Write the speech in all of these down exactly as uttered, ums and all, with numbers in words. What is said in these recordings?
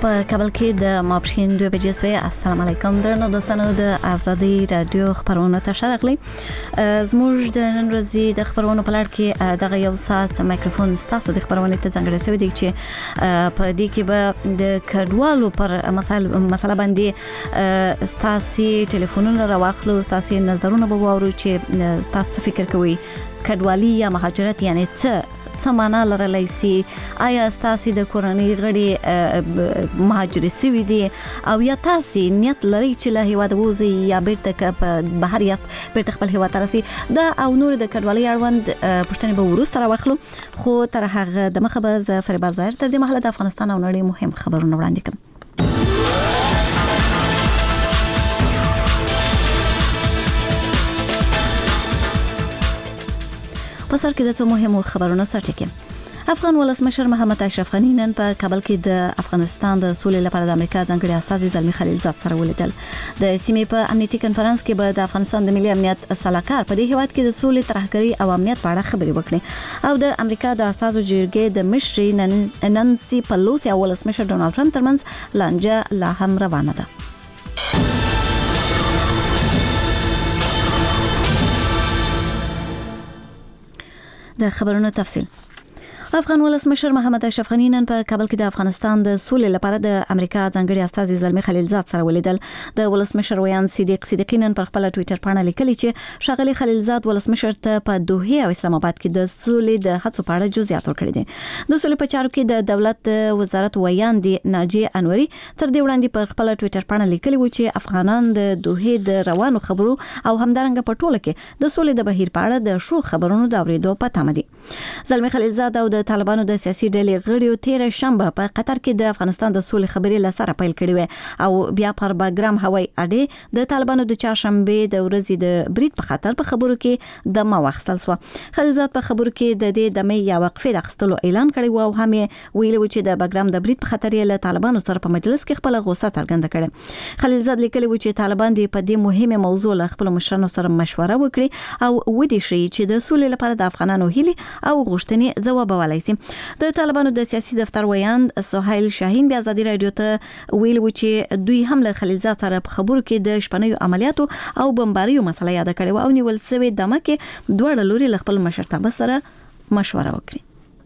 په کابل کې د ماپښین دوه بجې سوې. السلام علیکم درنو دوستانو د آزادي رادیو خبرونه ته شارغلی. زموږ د نن ورځې د خبرونو په لړ کې دغه یو ساعت میکروفون ستاسو د خبرونې ته ځانګړی شوی دی چې په دې کې به د کډوالو پر مسایل مسله باندې ستاسو ټلیفونونه راواخلو، ستاسو نظرونه به واورو چې تاسو فکر کوئ کډوالي یا مهاجرت یعنی څه څه معنا لرلی سي. آیا ستاسو د کورنۍ غړي مهاجر شوي دي او یا تاسو نیت لرئ چې له هیواده ووځئ یا بیرته په بهر یاست بیرته خپل هیواد ته راسئ؟ دا او نور د کډوالۍ اړوند پوښتنې به وروسته راواخلو، خو تر هغه دمخه به زه فریبا ظاهر تر دې مهاله د افغانستان او نړۍ مهم خبرونه وړاندې کړم. په سر کې د څو مهمو خبرونو سرټکی. افغان ولسمشر محمد اشرف غني نن په کابل کې د افغانستان د سولې لپاره د امریکا ځانګړي استازي زلمي خلیلزاد سره ولیدل. د سیمې په امنیتي کنفرانس کې به د افغانستان د ملي امنیت صلاحکار په دې هیواد کې د سولې ترهګرۍ او امنیت په اړه خبرې وکړي او د امریکا د استازو جرګې د مشرې نانسي پلوسی او ولسمشر ډونالد ټرمپ ترمنځ لانجه لا هم روانه ده. د خبرونو تفصیل. افغان ولسمشر محمد اشرف غني نن په کابل کې د افغانستان د سولې لپاره د امریکا ځانګړي استازي زلمي خلیلزاد سره ولیدل. د ولسمشر ویان صدیق صدیقی نن پر خپل ټوئیټر باندې لیکلي چې ښاغلي خلیلزاد ولسمشر ته په دوحه او اسلام آباد کې د سولې د هڅو په اړه جزئیات ورکړي دي. د سولې په چارو کې د دولت وزارت ویان دي ناجی انوري تر دې وړاندې پر خپل ټوئیټر باندې لیکلي و چې افغانان د دوحه د روانو خبرو او همدارنګه په ټوله کې د سولې د بهیر په اړه د شو خبرونو د اورېدو په تمه دي. زلمي خلیلزاد او د طالبانو د سیاسي ډلې غړیو تیر شنبه په قطر کې د افغانستان د سولې خبرې لسره پیل کړې وې او بیا پر باګرام هوایي اډې د طالبانو د چهارشنبه د ورځې د برید په خاطر په خبرو کې د ما واخستل سو. خلیلزاد په خبرو کې د دې د مې یا وقفې د اخستلو اعلان کړی و او هم ویلي و چې د باګرام د برید په خاطر یې له طالبانو سره په مجلس کې خپل غوسه څرګنده کړه. خلیلزاد لیکلی و چې طالبان دې په دې مهمه موضوع له خپل مشرانو سره مشوره وکړي او ودی شي چې د سولې لپاره د افغانانو هیلې او غوښتنې ځواب ولای شي. د طالبانو د سیاسي دفتر ویان سهیل شاهین بیا آزادي رادیو ته ویل و چې دوی هم له خلیلزاد سره په خبرو کې د شپنیو عملیاتو او بمباریو مسله یاد کړې او نیول سوي دمه کې دوه لوري له خپل مشرتابه سره مشوره وکړي.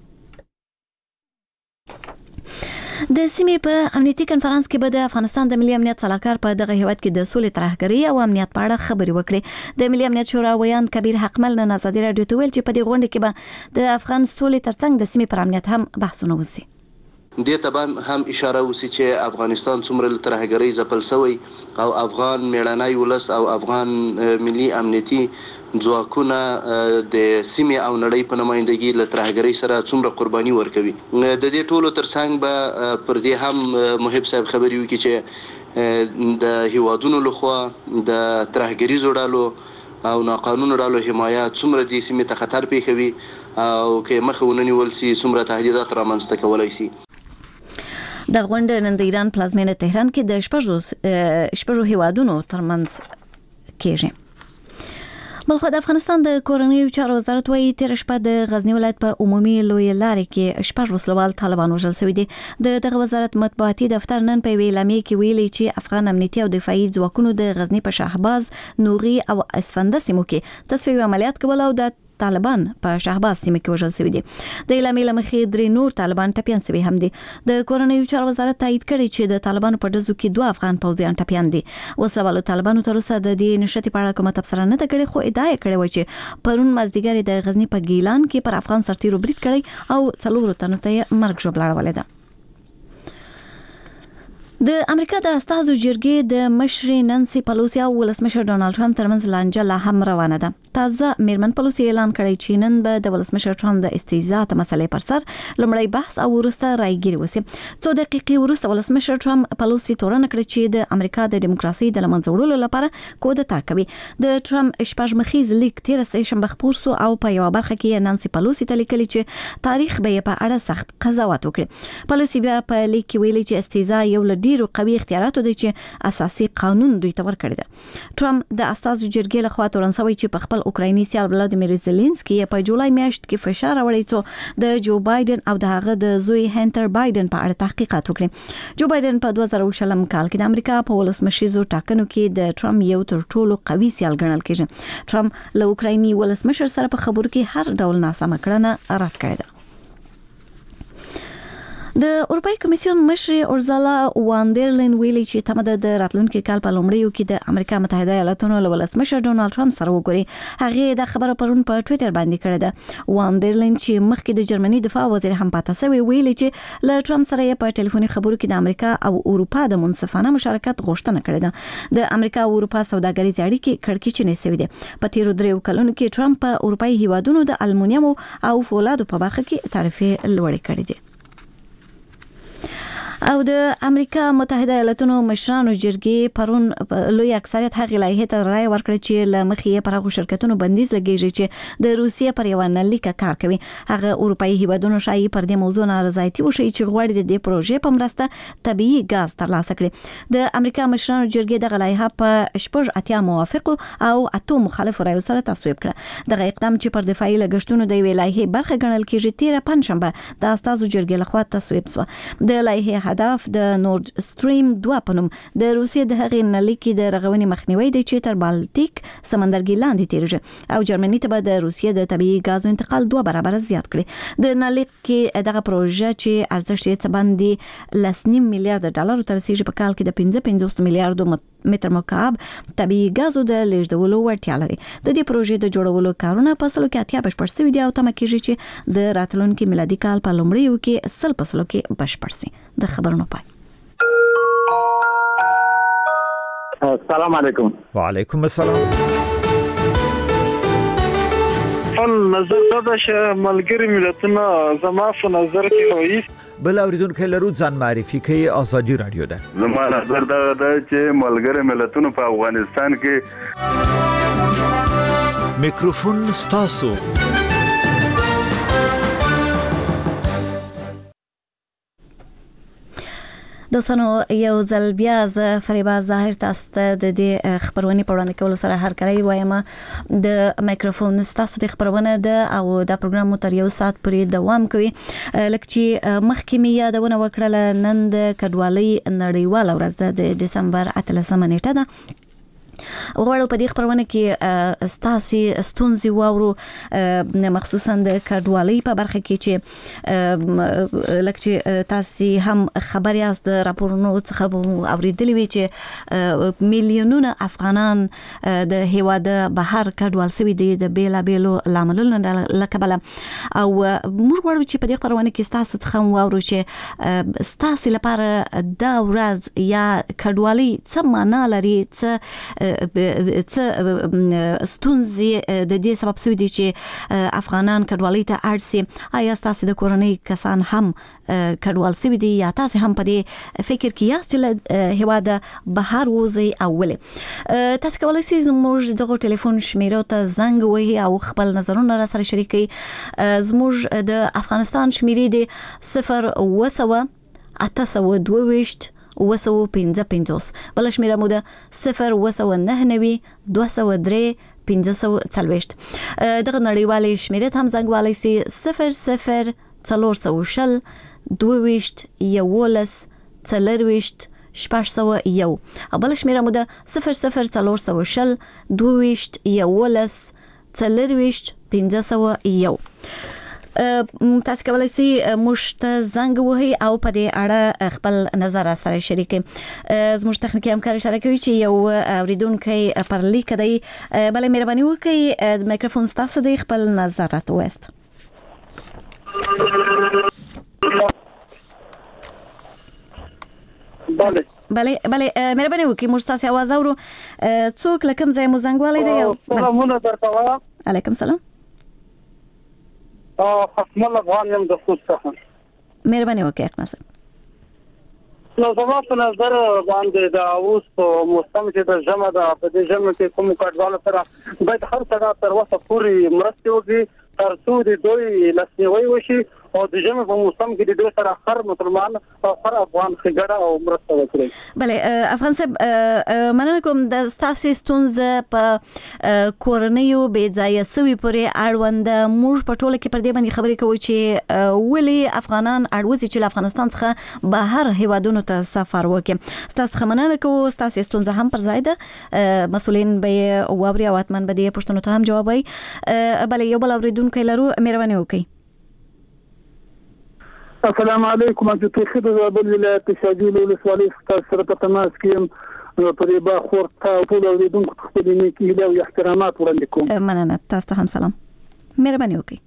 د سیمې په امنیتي کنفرانس کې به د افغانستان د ملي امنیت صلاحکار په دغه هیواد کې د سولې ترهګرۍ او امنیت په اړه خبرې وکړي. د ملي امنیت شورا ویان کبیر حقمل نن آزادي رادیو ته ویل چې په دې غونډه کې به د افغان سولې ترڅنګ د سیمې پر امنیت هم بحثونه وشي. دې ته هم اشاره وشي چې افغانستان څومره ترهګرۍ ځپل شوی او افغان میړنی ولس او افغان ملي امنیتي ځواکونه د سیمې او نړۍ په نمائندګۍ له ترهګرۍ سره څومره قرباني ورکوي. د دې ټولو ترڅنګ به پر دې هم محب صاحب خبرې وکړي چې د هیوادونو لخوا د ترهګریزو ډلو او ناقانونه ډلو حمایت څومره د سیمې ته خطر پیښوي او که مخه ونه نیول سي څومره تهدیدات رامنځته کولی سي. د غونډې نن د ایران پلازمینه تهران کې د شپږو شپږو هیوادونو ترمنځ کېږي. بلخو د افغانستان د کورنیو چارو وزارت وايي تیر شپه د غزنی ولایت په عمومي لوی لارې کې شپږ وسلوال طالبان وژل شوي دي. د دغه وزارت مطبوعاتي دفتر نن په اعلامیه کې ویلي چې افغان امنیتي او دفاعي ځواکونو د غزنی په شهباز، نوغي او اسفنده سیمو کې تصفیه عملیات کول او د طالبان په شهباز سیمه کې وژل شوي دي. د اعلامیې له مخې درې نور طالبان ټپیان شوي هم دي. د کورنیو چارو وزارت تایید کړی چې د طالبانو په ډزو کې دوه افغان پوځیان ټپیان دي. وسلوالو طالبانو تر اوسه د دې نشټې په اړه کومه تبصره نه ده کړې، خو ادعا یې کړې وه چې پرون مازدیګر د غزنی په ګیلان کې پر افغان سرتیرو برید کړی او څلورو تنو ته یې مرګ ژوبله اړولې ده. د امریکا د استازو جرګې د مشرې نانسي پلوسی او ولسمشر ډونالد ټرمپ ترمنځ لانجه لا هم روانه ده. تازه میرمن پلوسی اعلان کړی چې نن به د ولسمشر ټرمپ د استیزا ته مسلې پر سر لومړی بحث او وروسته رايګيري وسی. څو دقیقې وروسته ولسمشر ټرمپ پلوسی تورن کړی چې د امریکا د دیموکراسي د لمنځه وړلو لپاره کودتا کوي. د ټرمپ شپږ مخیز لیک تیر سه شنبه خبر سو او په یو برخه کې نانسي پلوسی ته لیکلي چې تاریخ به په اړه سخت قضاوت وکړي. پلوسی بیا په لیک کې ویلي چې استیزا یو لډي ډیرو قوي اختیاراتو دی چې اساسي قانون دوی ته ورکړی دی. ټرمپ د استازو جرګې لخوا تورن شوی چې په خپل اوکرایني سیال ولادیمیر زيلنسکي په جولای میاشت کې فشار راوړی چې د جو بایدن او د هغه د زوی هنټر بایدن په اړه تحقیقات وکړي. جو بایدن په دوه زره شلم کال کې د امریکا په ولسمشریزو ټاکنو کې د ټرمپ یو تر ټولو قوي سیال ګڼل کېږي. ټرمپ له اوکرایني ولسمشر سره په خبرو کې هر ډول ناسمه کړنه رد کړې ده. د اروپای کمیسیون مشر اورزالا واندرلین ویلي چې تمه د راتلونکي کال په لومړیو کې د امریکا متحده ایالاتونو له ولسمشر ډونالد ټرمپ سره وګوري. هغه د خبرو پرون په ټوئیټر باندې کړې ده. واندرلین چې مخکې د جرمني دفاع وزیر هم پاتې شوی ویلي چې له ټرمپ سره په ټلیفوني خبرو کې د امریکا او اروپا د منصفانه مشارکت غوښتنه کړې ده. د امریکا او اروپا سوداګریزې اړیکې کړکېچنې شوې دي. په تیرو دریو کلونو کې ټرمپ په اروپאי هیوادونو د المونیم او فولادو په برخه کې تعرفې لوړې کړې دي. او د امریکا متحده ایالاتونو مشرانو جرګې پرون لوی اکثریت هغه لایحه ته رائے ورکړه چې لمخې پر هغه شرکتونو بندیز لګیږي چې د روسیې پر یو نلیکه کار کوي. هغه اروپאי هیوادونو شایي پر دې موضوع نارضایتي وشي چې غواړي د دې پروژې په مرسته طبيعي غاز ترلاسه کړي. د امریکا مشرانو جرګې د لایحه په شپږ اتیا موافق او اتو مخالف رایو سره تصویب کړه. دغه اقدام چې پر دفاعي لګښتونو د ویلای لایحه برخه ګڼل کېږي تیر پنځشنبه د استازو جرګې لخوا تصویب شو. د لایحه هدف د نورد سټریم دوه پنوم د روسیې د هغې نلیکې د رغونې مخنیوي دی چې تر بالټیک سمندرګي لاندې تیریږي او جرمني ته به د روسیې د طبيعي غازو انتقال دوه برابر زیات کړي. د نلیکې دغه پروژه چې ارزښت یې څه باندې لسنیم میلیارډ ډالر تر رسیدي په کال کې د پنځه پنځوس میلیارډ متر مکعب طبيعي غازو د لیږدولو وړتیا لري. د دې پروژې د جوړولو کارونه په سلو کې اتیا بشپړ شوي دي او تمه کېږي چې د راتلونکي میلادي کال په لومړیو کې سل په سلو کې بشپړ شي. د خبرونو پای. السلام علیکم. وعلیکم السلام. فل نظر دا چې ملګری ملتونه زما په نظر کې وایي بل اوریدونکو لرو ځان معرفي کوي. ازادي رادیو ده. زما نظر دا ده چې ملګری ملتونه په افغانستان کې میکروفون ستاسو. دوستانو یو ځل بیا ز فریبا ظاهر تاسو ته د دې خبرونه په وړاندې کولو سره هر کړی وایم. د میکروفون ستاسو د خبرونه ده او دا پروګرام مو تر یو ساعت پورې دوام کوي. لکه چې مخکې می یادونه وکړه نن د کډوالۍ نړیواله ورځ ده د دسمبر اتلسمه نیټه ده. غواړو په دې خبرونه کې ستاسي ستونزې واورو مخصوصا د کډوالۍ په برخه کې چې لکه چې تاسو هم خبر یاست د راپورونو څخه اوریدلې وی چې میلیونونه افغانان د هیواد بهر کډوال شوي دي د بیلا بیلو لاملونو لکبله او موږ غواړو چې په دې خبرونه کې ستاسو څخه واورو چې ستاسو لپاره دا ورځ یا کډوالۍ څه معنا لري څه څه ستونزې د دې سبب شوي دي چې افغانان کډوالۍ ته اړ شي. آیا تاسو د کورنۍ کسان هم کډوال شوي دي یا تاسو هم په دې فکر کې یاست چې هیواد بهر وځي او ولې؟ تاسو کولای شئ زموږ دغه ټلیفون شمیره ته زنګ وهئ او خپل نظرونه را سره شریک کړئ. زموږ د افغانستان شمیرې دی صفر اوه سوه اته سوه دوه ویشت وسو پنځه پنځوس. بل شمیره مو ده صفر وسو نه نوي دوه سوه درې پنځه سوه څلوېښت. دغه نړیوالې شمیره هم زنګ والای سي صفر صفر څلور سوه شل دوه ویشت یولس څلرویشت شپږ سوه یو. بل شمیره مو ده صفر صفر څلور سوه شل دوه ویشت یولس څلرویشت پنځه سوه یو. تاسو کولای شئ موږ ته زنګ وهئ او په دې اړه خپل نظر سره شریک کړئ. زموږ تخنیکی همکار اشاره کوي چې یو اوریدونکی پر لیک دی. بله مهرباني وکړئ د میکروفون ستاسو دی خپل نظر راته ووایاست. بله بله بله مهرباني وکړئ موږ تاسو आवाज اورو. څوک له کوم ځای مو زنګ والی دی؟ سلامونه درته وایم. علیکم سلام. خصم افغان یم د خوست څخه. مهرباني وکړئ اقناص. نو زما په نظر باندې دا اوس په موسم کې د ژمه ده په دې ژمه کې کوم کډوالو سره باید هر څه تر وسه پورې مرسته وکړي تر څو د دوی لاسنیوي وشي او د ژمي په موسم کې د دوی سره هر مسلمان او هر افغان ښېګړه او مرسته وکړي. بله افغان صاحب مننه کوم د ستاسو ستونزه په کورنیو بې ځایه سوي پورې اړوند موږ په ټوله کې پر دې باندې خبرې کوو چې ولې افغانان اړوځي چې له افغانستان څخه بهر هیوادونو ته سفر وکړي. ستاسو مننه کوو، ستاسو ستونزه هم پر ځای ده، مسؤلین به واوري او حتما به دې پوښتنو ته هم جواب وایي. بله یو بل اوریدونکی لرو، مهرباني وکړئ. السلام علیکم. د توخید زابل ولایت شاجول ولسوالۍ سره په تماس کې یم. په دې باخور ته ټول اوریدونکو ته خپل نیکی هیله او احترامات وړاندې کوم. مننه، تاسو ته هم سلام. مهرباني وکړئ.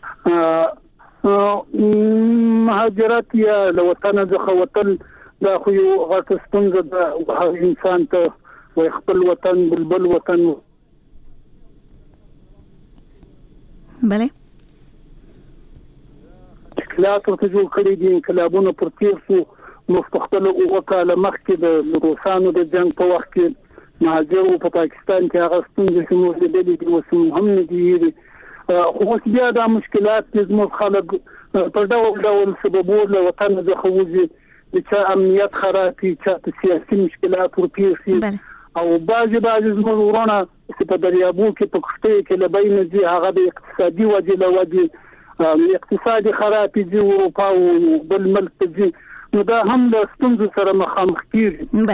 مهاجرت یا له وطن څخه وطن دا خو یو غټه ستونزه ده. هر انسان ته وایي خپل وطن بلبل وطن. بله انقلاب ورته جوړ کړی دي، انقلابونه پر تیر شو. مستقبل اوه کاله مخکې د روسانو د جنگ په وخت کې مهاجرو په پاکستان کې هغه ستونزې چې موږ لیدلې دي اوس هم نه دي. خو اوس بیا دا مشکلات چې زموږ خلک په ډول ډول سببونه له وطن څخه وځي، د چا امنیت خراب وي، چا سیاسي مشکلات ورپېښ شي، او بعضې بعضې زموږ ورونه چې په دریابو کې په کښتیو کې له بینه ځي هغه د اقتصادي وجې له وجې اقتصادي خراب ځي اروپا او بل ملک ته ځي، نو دا هم له ستونزو سره مخامخ کېږي.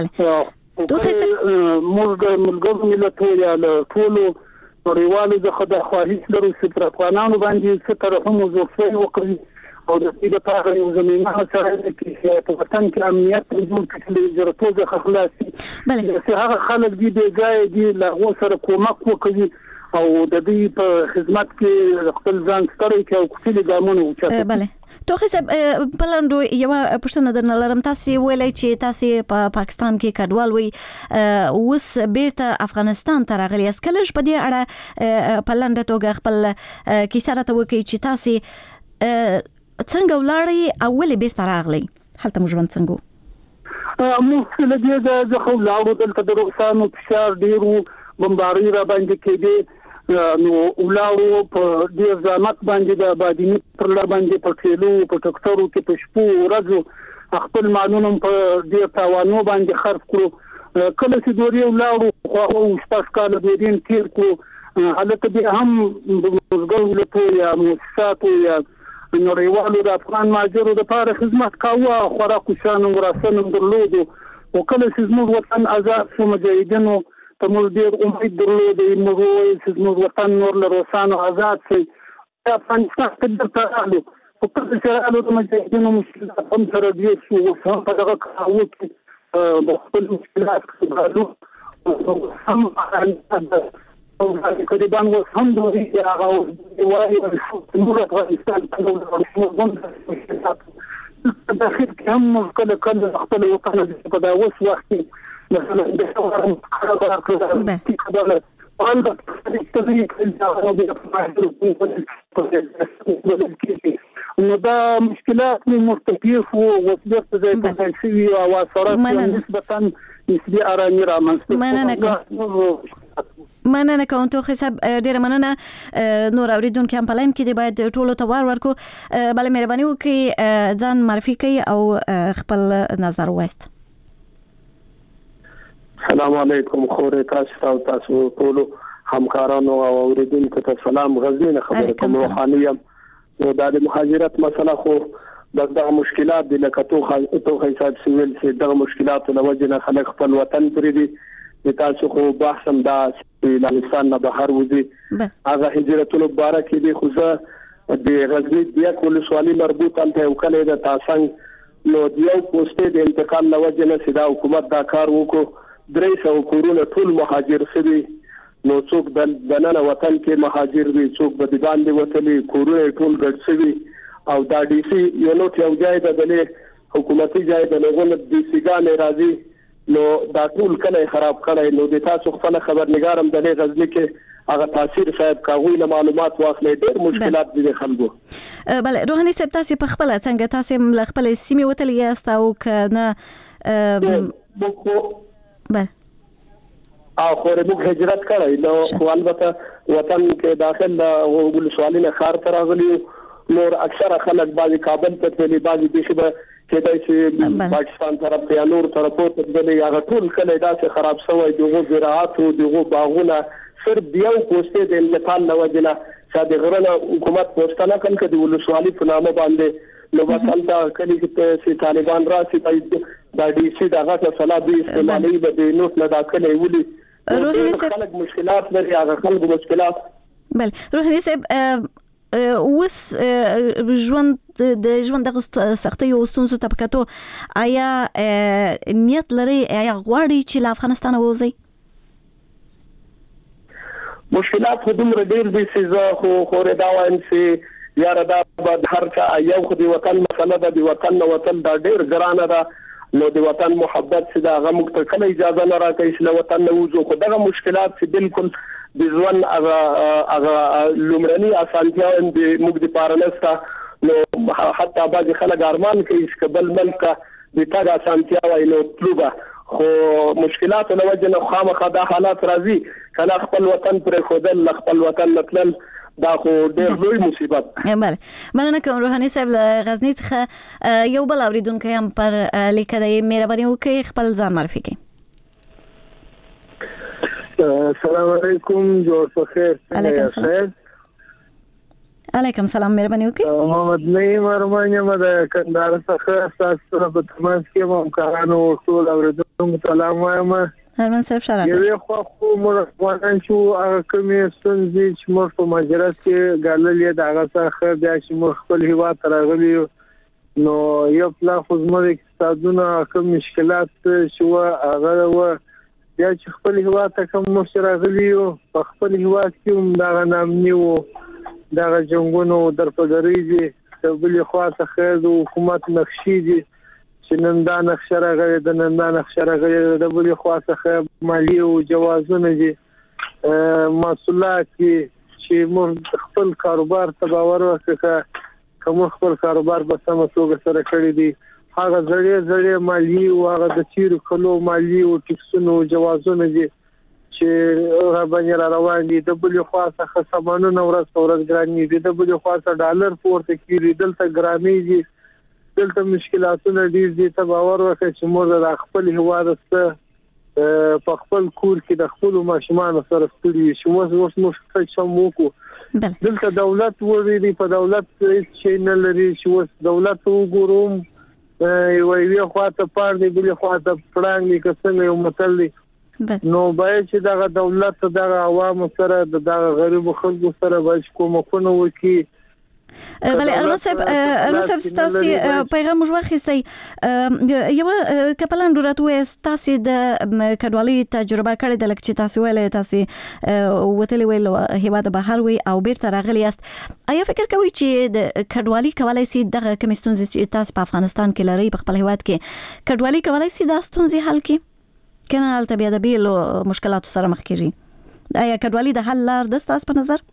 موږ د ملګرو ملتونو یا له ټولو نړیوالو څخه د خواهش لرو چې پر افغانانو باندې څه ترحم او زړورتیا وکړي او د دې لپاره یو زمینه مساعده کې په وطن کې امنیت جوړ کړي، د جرأتو څخه خلاص شي. چې هغه خلک دي د ځای دي له هغو سره کومک وکړي او د دې په خدمت کې خپل ځان ستړی کړي او کوچني ګامونه واخلي. بله توخی صاحب په لاندو یو پوښتنه درنه لرم. تاسو ویلای چې تاسو په پاکستان کې کډوال وي، اوس بیرته افغانستان ته راغلی یاست. کله په دې اړه په لنډه توګه خپل کیسه راته وکړئ چې تاسو څنګه ولاړی او ولې بیرته راغلی، هلته مو ژوند څنګه و؟ موږ له دې ځخه ولاړو، دلته د روسانو فشار ډېر و، بمبارۍ را باندې کېدې، نو ولاړو په ډېر زحمت باندې د آبادیني پر لار باندې په ټریلو په ټکټرو کې په شپو ورځو خپل مالونه په ډېر تاوانو باندې خرڅ کړو. کله چې دوی ولاړو خو شپږ کاله دوی دین تیر کړو، هلته به هم مزګرو له یا مؤسساتو یا نړیوالو د افغان مهاجرو لپاره خدمت کاوه، خوراک او شان ورسنه درلودو. او کله چې موږ وطن آزاد شو، مجاهدینو ته موږ ډېر امید درلود موږ وایو چې موږ وطن نور له روسانو آزاد شي. افغانستان ته درته راغلو، خو کله چې راغلو د مجاهدینو مشکلات هم سره ډېر شو، اوس هم په دغه کاوه کې د خپل مشکلات ښکارو هم او تقریبا اوس هم دوی هغه وایي موږ افغانستان ته ورغلو. د اخر کې هم کله کله خپل وطن په دا اوس وخت کې مثلا د څوارم خبره کړل نو دا مشکلات مرتفع وو وصلت زي په شوی او اثرات نسبتا نسبي ارامي رامنځته. مننه کوم مننه کوم توخی صاحب، ډیره مننه. نور اوریدونکو هم په لاین کې دی، باید ټولو ته وار ورکو. بله مهرباني وکړئ ځان معرفي کړئ او خپل نظر وایست. السلام علیکم. خورې تاسو او تاسو ټول همکارانو او اوریدونکو ته سلام. غزنین خبره کوم روحاني یم. نو دا د مهاجرت مسله خو دغه مشکلات د لکتو تو حساب سویل چې دغه مشکلات له وجه نه خلک خپل وطن پرې دي. تاسو خو بحثم دا افغانستان نه بهر وځي، هغه هجرتونو مبارک دي. خو زه د غزنی د کول سوالي مربوط ته یو کله د تاسنګ نو دیو پوسټ د انتقال له وجه نه سیدا حکومت دا کار وکړو. درې سو کورونه ټول مهاجر شوي، نو څوک د دننه وطن کې مهاجر دي، څوک به د باندې وتلي کورونه ټول ګډ شوي. او دا ډي سي یو نو یو ځای د دلې حکومتي ځای د لغون د سي ګانې راځي، نو دا ټول کله خراب کړي. نو د تاسو خپل خبرنګارم د غزنی کې هغه تاثیر صاحب کاوی له معلومات واخلې، ډېر مشکلات دي خلکو. بله روحاني صاحب، تاسو په خپل څنګه تاسو له خپل سیمې وتلی یاست او کنه؟ بله او خورې موږ هجرت کړی، نو البته وطن کې داخل د ولسوالۍ نه ښار ته راغلي نور اکثره خلک بعضی کابل ته تللی بعضی د شبه کېدای چې پاکستان طرف ته نور طرفو ته تللی هغه ټول کله داسې خراب شوی دغه زراعت او دغه باغونه صرف دیو پوسټه د انتقال لوجنه چې د غرنه حکومت پوسټانه کړ کړي ولسوالي په نامه باندې نو مثلا کلی چې طالبان راشي د ډي سي دغه صلاح به استعمالي به نوټ نه داخله ویلي روحاني صاحب خلک مشکلات لري هغه خلک مشکلات بل روحاني صاحب اوس ژوند د ژوند د سختۍ او ستونزو ته پکاتو آیا نیت لري آیا غواړي چې له افغانستان ووځي مشکلات خو دومره ډېر دي چې زه خو خورې دا وایم چې یاره دا به هر چا یو خو د وطن مسله ده د وطن نه وطن دا ډېر ګرانه ده نو د وطن محبت چې دا هغه موږ ته کله اجازه نه راکوي چې له وطن نه وځو خو دغه مشکلات چې بالکل د ژوند هغه هغه لومړني اسانتیاوې د موږ دپاره نشته نو حتی بعضې خلک ارمان کوي چې بل ملک ته د تګ اسانتیا وای نو تلو به خو مشکلات له وجه نه خامخا دا حالات راځي کله خپل وطن پرې ښودل خپل وطن نه تلل دا خو ډېر لوی مصیبت بله مننه کوم روحاني صاحب له غزني څخه یو بل اورېدونکی هم پر لیکه دی مهرباني وکړئ خپل ځان معرفي کړئ السلام علیکم جوړ په خیر علیکم السلام علیکم السلام مهرباني وکړئ محمد نعیم ارمان یم د کندهار څخه تاسو سره په تماس کې وم کارانو ټول اورېدونکو ته سلام وایم ارمان صاحب شراب یو خو خو موږ افغانان شو هغه کومې ستونزې چې موږ په مهاجرت کې ګاللې د هغه څخه بیا چې موږ خپل هیواد ته راغلي نو یو پلا خو زموږ اقتصادونه کوم مشکلات شو هغه و بیا چې خپل هیواد ته کوم موږ راغلي په خپل هیواد کې هم دا نامني و دا جنگونو درپدري دي د بل خوا څخه د حکومت نقشې دي چې نن دا نقشه راغلې د نن دا نقشه راغلې د بل خوا څخه مالی او جوازونه دي مسؤلیت چې موږ خپل کاروبار ته باور وکړو کوم خپل کاروبار په سم توګه سره کړی دي هغه زړې زړې مالی او هغه د چیرې کلو مالی او ټیکسونو جوازونه دي چې را باندې را روان دي د بل خوا څخه سامانونه ورځ ورځ ګراني دي د بل خوا څخه ډالر پورته کیږي دلته ګرامي دي دلته مشکلاتونه ډیر دي ته باور وکړئ چې موږ د خپل هیواد سره په خپل کور کې د خپل ماشومان سره ستړي شو موږ اوس موږ څه شم وکړو دلته دولت وری په دولت هیڅ شي نه لري چې اوس دولت وګورم یو یو خواته پاره دی بل خواته پړنګ دي کسنه یو متل دی نو باید چې دغه دولت دغه عوام سره دغه غریب خلکو سره باید کومکونه وکړي بله ارمان صاحب ارمان صاحب ستاسو پیغام موږ واخیستی یو کپلان ډوراتو ستاسو د کډوالۍ تجربه کړې د لکه چې تاسو ویلې تاسو وتلې ویل هیواد بهر وي او بیرته راغلی یاست آیا فکر کوئ چې د کډوالۍ کولای شي دغه کوم ستونزې چې تاسو په افغانستان کې لري په خپل هیواد کې کډوالۍ کولای شي د ستونزې حل کړي کنه هلته بیا د بیلو مشکلاتو سره مخ کیږي آیا کډوالۍ د حل لار ده ستاسو په نظر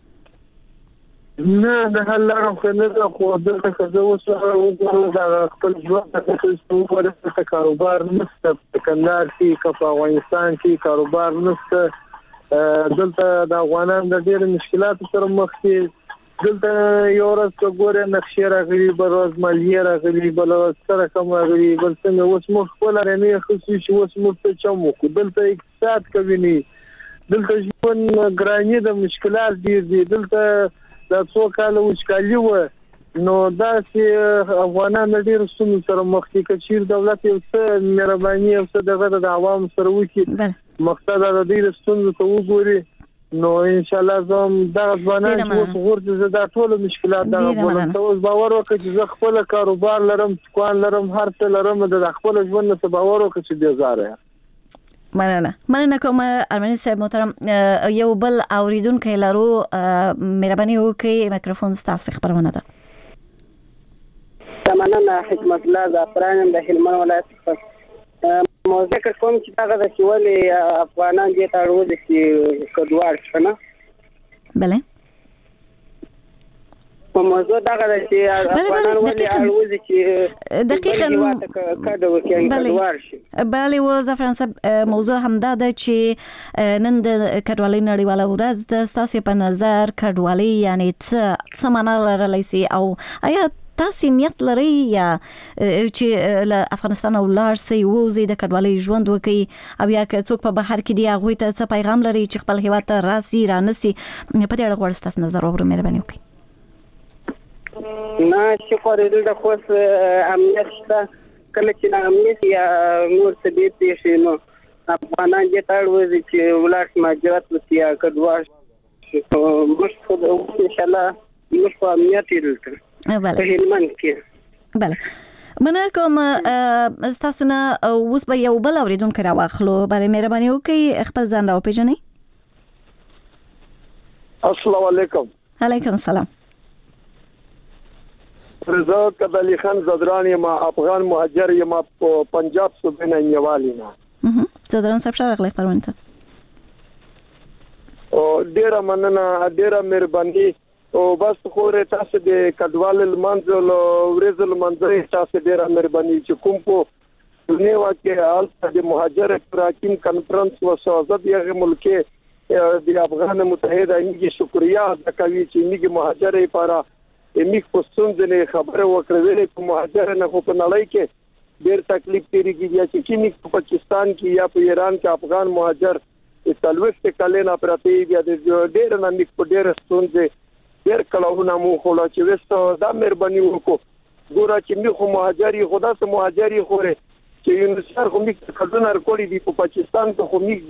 نه د حل لار خو نه ده خو دلته که زه اوس وګورم د خپل ژوند ته څه کاروبار نشته په کندهار کې که په افغانستان کې کاروبار نشته دلته د افغانانو د ډېرو مشکلاتو سره مخ دي دلته یو ورځ که ګورې نقشې راغلي بل ورځ مالیې راغلي بل ورځ څه رقم راغلي بل څنګه اوس موږ خپله رمې اخیستو چې اوس موږ څه چم وکړو دلته اقتصاد کوي نه دلته ژوند ګراني د مشکلات ډېر دي دلته دا څو کاله وچکالي وه نو داسې افغانان د ډېرو ستونزو سره مخ دي که چېرې دولت یو څه مهرباني یو څه دغه د عوامو سره وکړي مقصد د دوی د ستونزو ته وګوري نو ان شاء الله زم دغه ځوانان چې اوس غورځي زه دا ټول مشکلات دغه بولم ته اوس باور وکړه چې زه خپل کاروبار لرم دکان لرم هر څه لرم د خپل ژوند نه باور وکړه چې بیزاره یم مننه مننه کوم ارمنی صاحب محترم یو بل اوریدونکو لرو مهرباني وکړئ میکروفون ستاسو خبرونه ده مننه حکمت الله زعفران د هلمند ولایت څخه مو ذکر کوم چې هغه د شولې افغانان دې ته ورځي چې کډوال شنه بله په موضوع دغه د چې افغانان ولې اړوي چې دقیقاً کډه وکړي کډوال شي. بله و زعفران صاحب موضوع همدا ده چې نن د کډوالۍ نړیواله ورځ ده. ستاسو په نظر کډوالۍ یعنی څه څه معنا لرلی سي او آیا تاسو نیت لرئ یا چې له افغانستان ولاړ سئ ووځئ د کډوالۍ ژوند وکړئ او یا که څوک په بهر کې دی هغوی ته څه پیغام لرئ چې خپل هیواد ته راسي رانسي؟ په دې اړه غواړم ستاسو نظر واورم، مهرباني وکړئ. نه شکر دې خو امنیت شته، کله چې نه امنیت یا نور څه دې پیښې نو افغانان دې ته اړوي چې ولاړ مهاجرت وکړي یا کډوال شي. موږ خو ان شاء الله موږ په امنیت یې بله هلمند کې. بله مننه کوم ستاسو نه. اوس به یو بل اورېدونکی راواخلو. بله مهرباني وکړئ خپل ځان راوپېژنئ. السلام علیکم. علیکم السلام. رضا کدلی خان زدران یم، افغان مهاجر یم په پنجاب صوبې نه نیوالي نه. زدران صاحب ښه راغلی خپرونې ته. او ډیره مننه، ډیره مهرباني. او بس خو تاسو د کډوال المنزل ورزل منځري تاسو ډیره مهرباني چې کوم په دنیا کې حالت د مهاجر تراکیم کانفرنس وسازت یغه ملک د افغان متحده انګي شکریا د کوي چې انګي مهاجر لپاره امیک پښتون ځنه خبره وکړلې په مهاجر نه خو په نړۍ کې ډیر تکلیف تیریږي یا چې کینی په پاکستان کې یا په ایران کې افغان مهاجر استلوست کلینا پراتی بیا د ډیر نه امیک په ډیر ستونزې ډیر کلاونه مو خو لا چې وسته دا مهرباني وکړو ګوره چې می خو مهاجري خدا سه مهاجري خوره چې یونسر خو می کډونه رکوړي دی په پاکستان کې خو می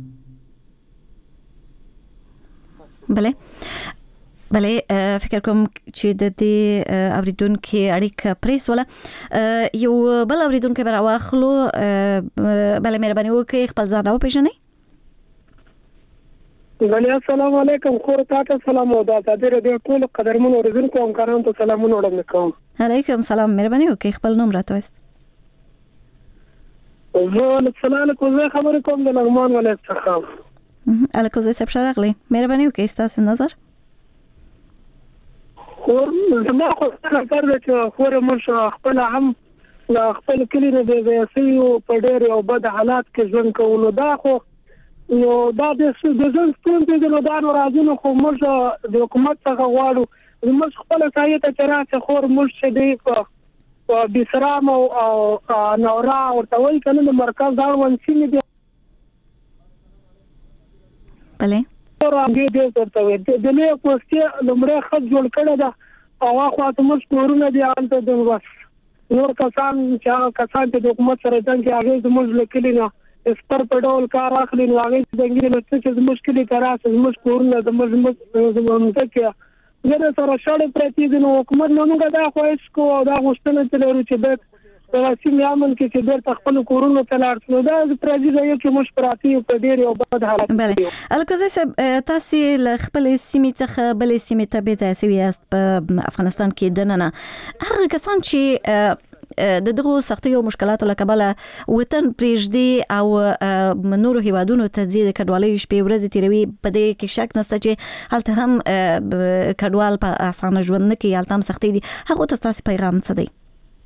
بله بله فکر کوم چې د دې اوریدونکو اړیکه پریس ولا یو بل اوریدونکو به راواخلو. بله مهرباني وکړئ خپل ځان راوپېژنئ. بله السلام علیکم. خور تاسو سلام او د دې د ټول قدرمن اوریدونکو همکارانو ته سلامونه وړاندې کوم. علیکم سلام. مهرباني وکړئ خپل نوم راته وایست. زه سلام کوم. زه خبرې کوم د لغمان ولایت څخه. الکوزي صاحب ښه راغلی. مهرباني وکړئ ستاسو نظر. خور زما خو خبر ده چې خور موږ خپل هم لا خپل کلی نه دی سيو په ډېر او بد حالات کې ژوند کوو. دا خو نو دا د ځن ستونزې د نودانو راځي خو موږ د حکومت څخه غواړو موږ خپل ځای ته تراڅ خور موږ چې دی په بسرام او نورا او توي کنه د مرکز دا ونسینې دی. بله راځي دې ورته وي د دې کوستي لمړی خط جوړ کړی دا او خو ته موږ کورونه دی انته د وس نور کسان چې کسان د حکومت سره څنګه هغه زموږ لیکلی نه سپر په ډول کار اخلي نو هغه د انګلیسي چې مشکلې تراسه زموږ کورونه د مزمت زمونږ کې زه سره شاړې پرتی دي نو حکومت نو موږ دا خوښ کو دا غوښتنه چې لرو چې د رسمي عمل کې چې د خپل کورونو ته لاړ نو دا پرځي ځای کې مش پراتی په ډېر یو بد حالت. بله الکوزي صاحب تاسو له خپل سیمې څخه بل سیمې ته به ځای سویاست په افغانستان کې دننه هغه کسان چې د دغه سختیو مشکلاتو له کبله وطن پرېږدي او نورو هیوادونو ته ځي د کډوالۍ شپې ورځې تیروي په دې کې شک نشته چې هلته هم کډوال په اسانه ژوند نه کوي، هلته هم سختۍ دي. هغو ته ستاسو پیغام څه دی؟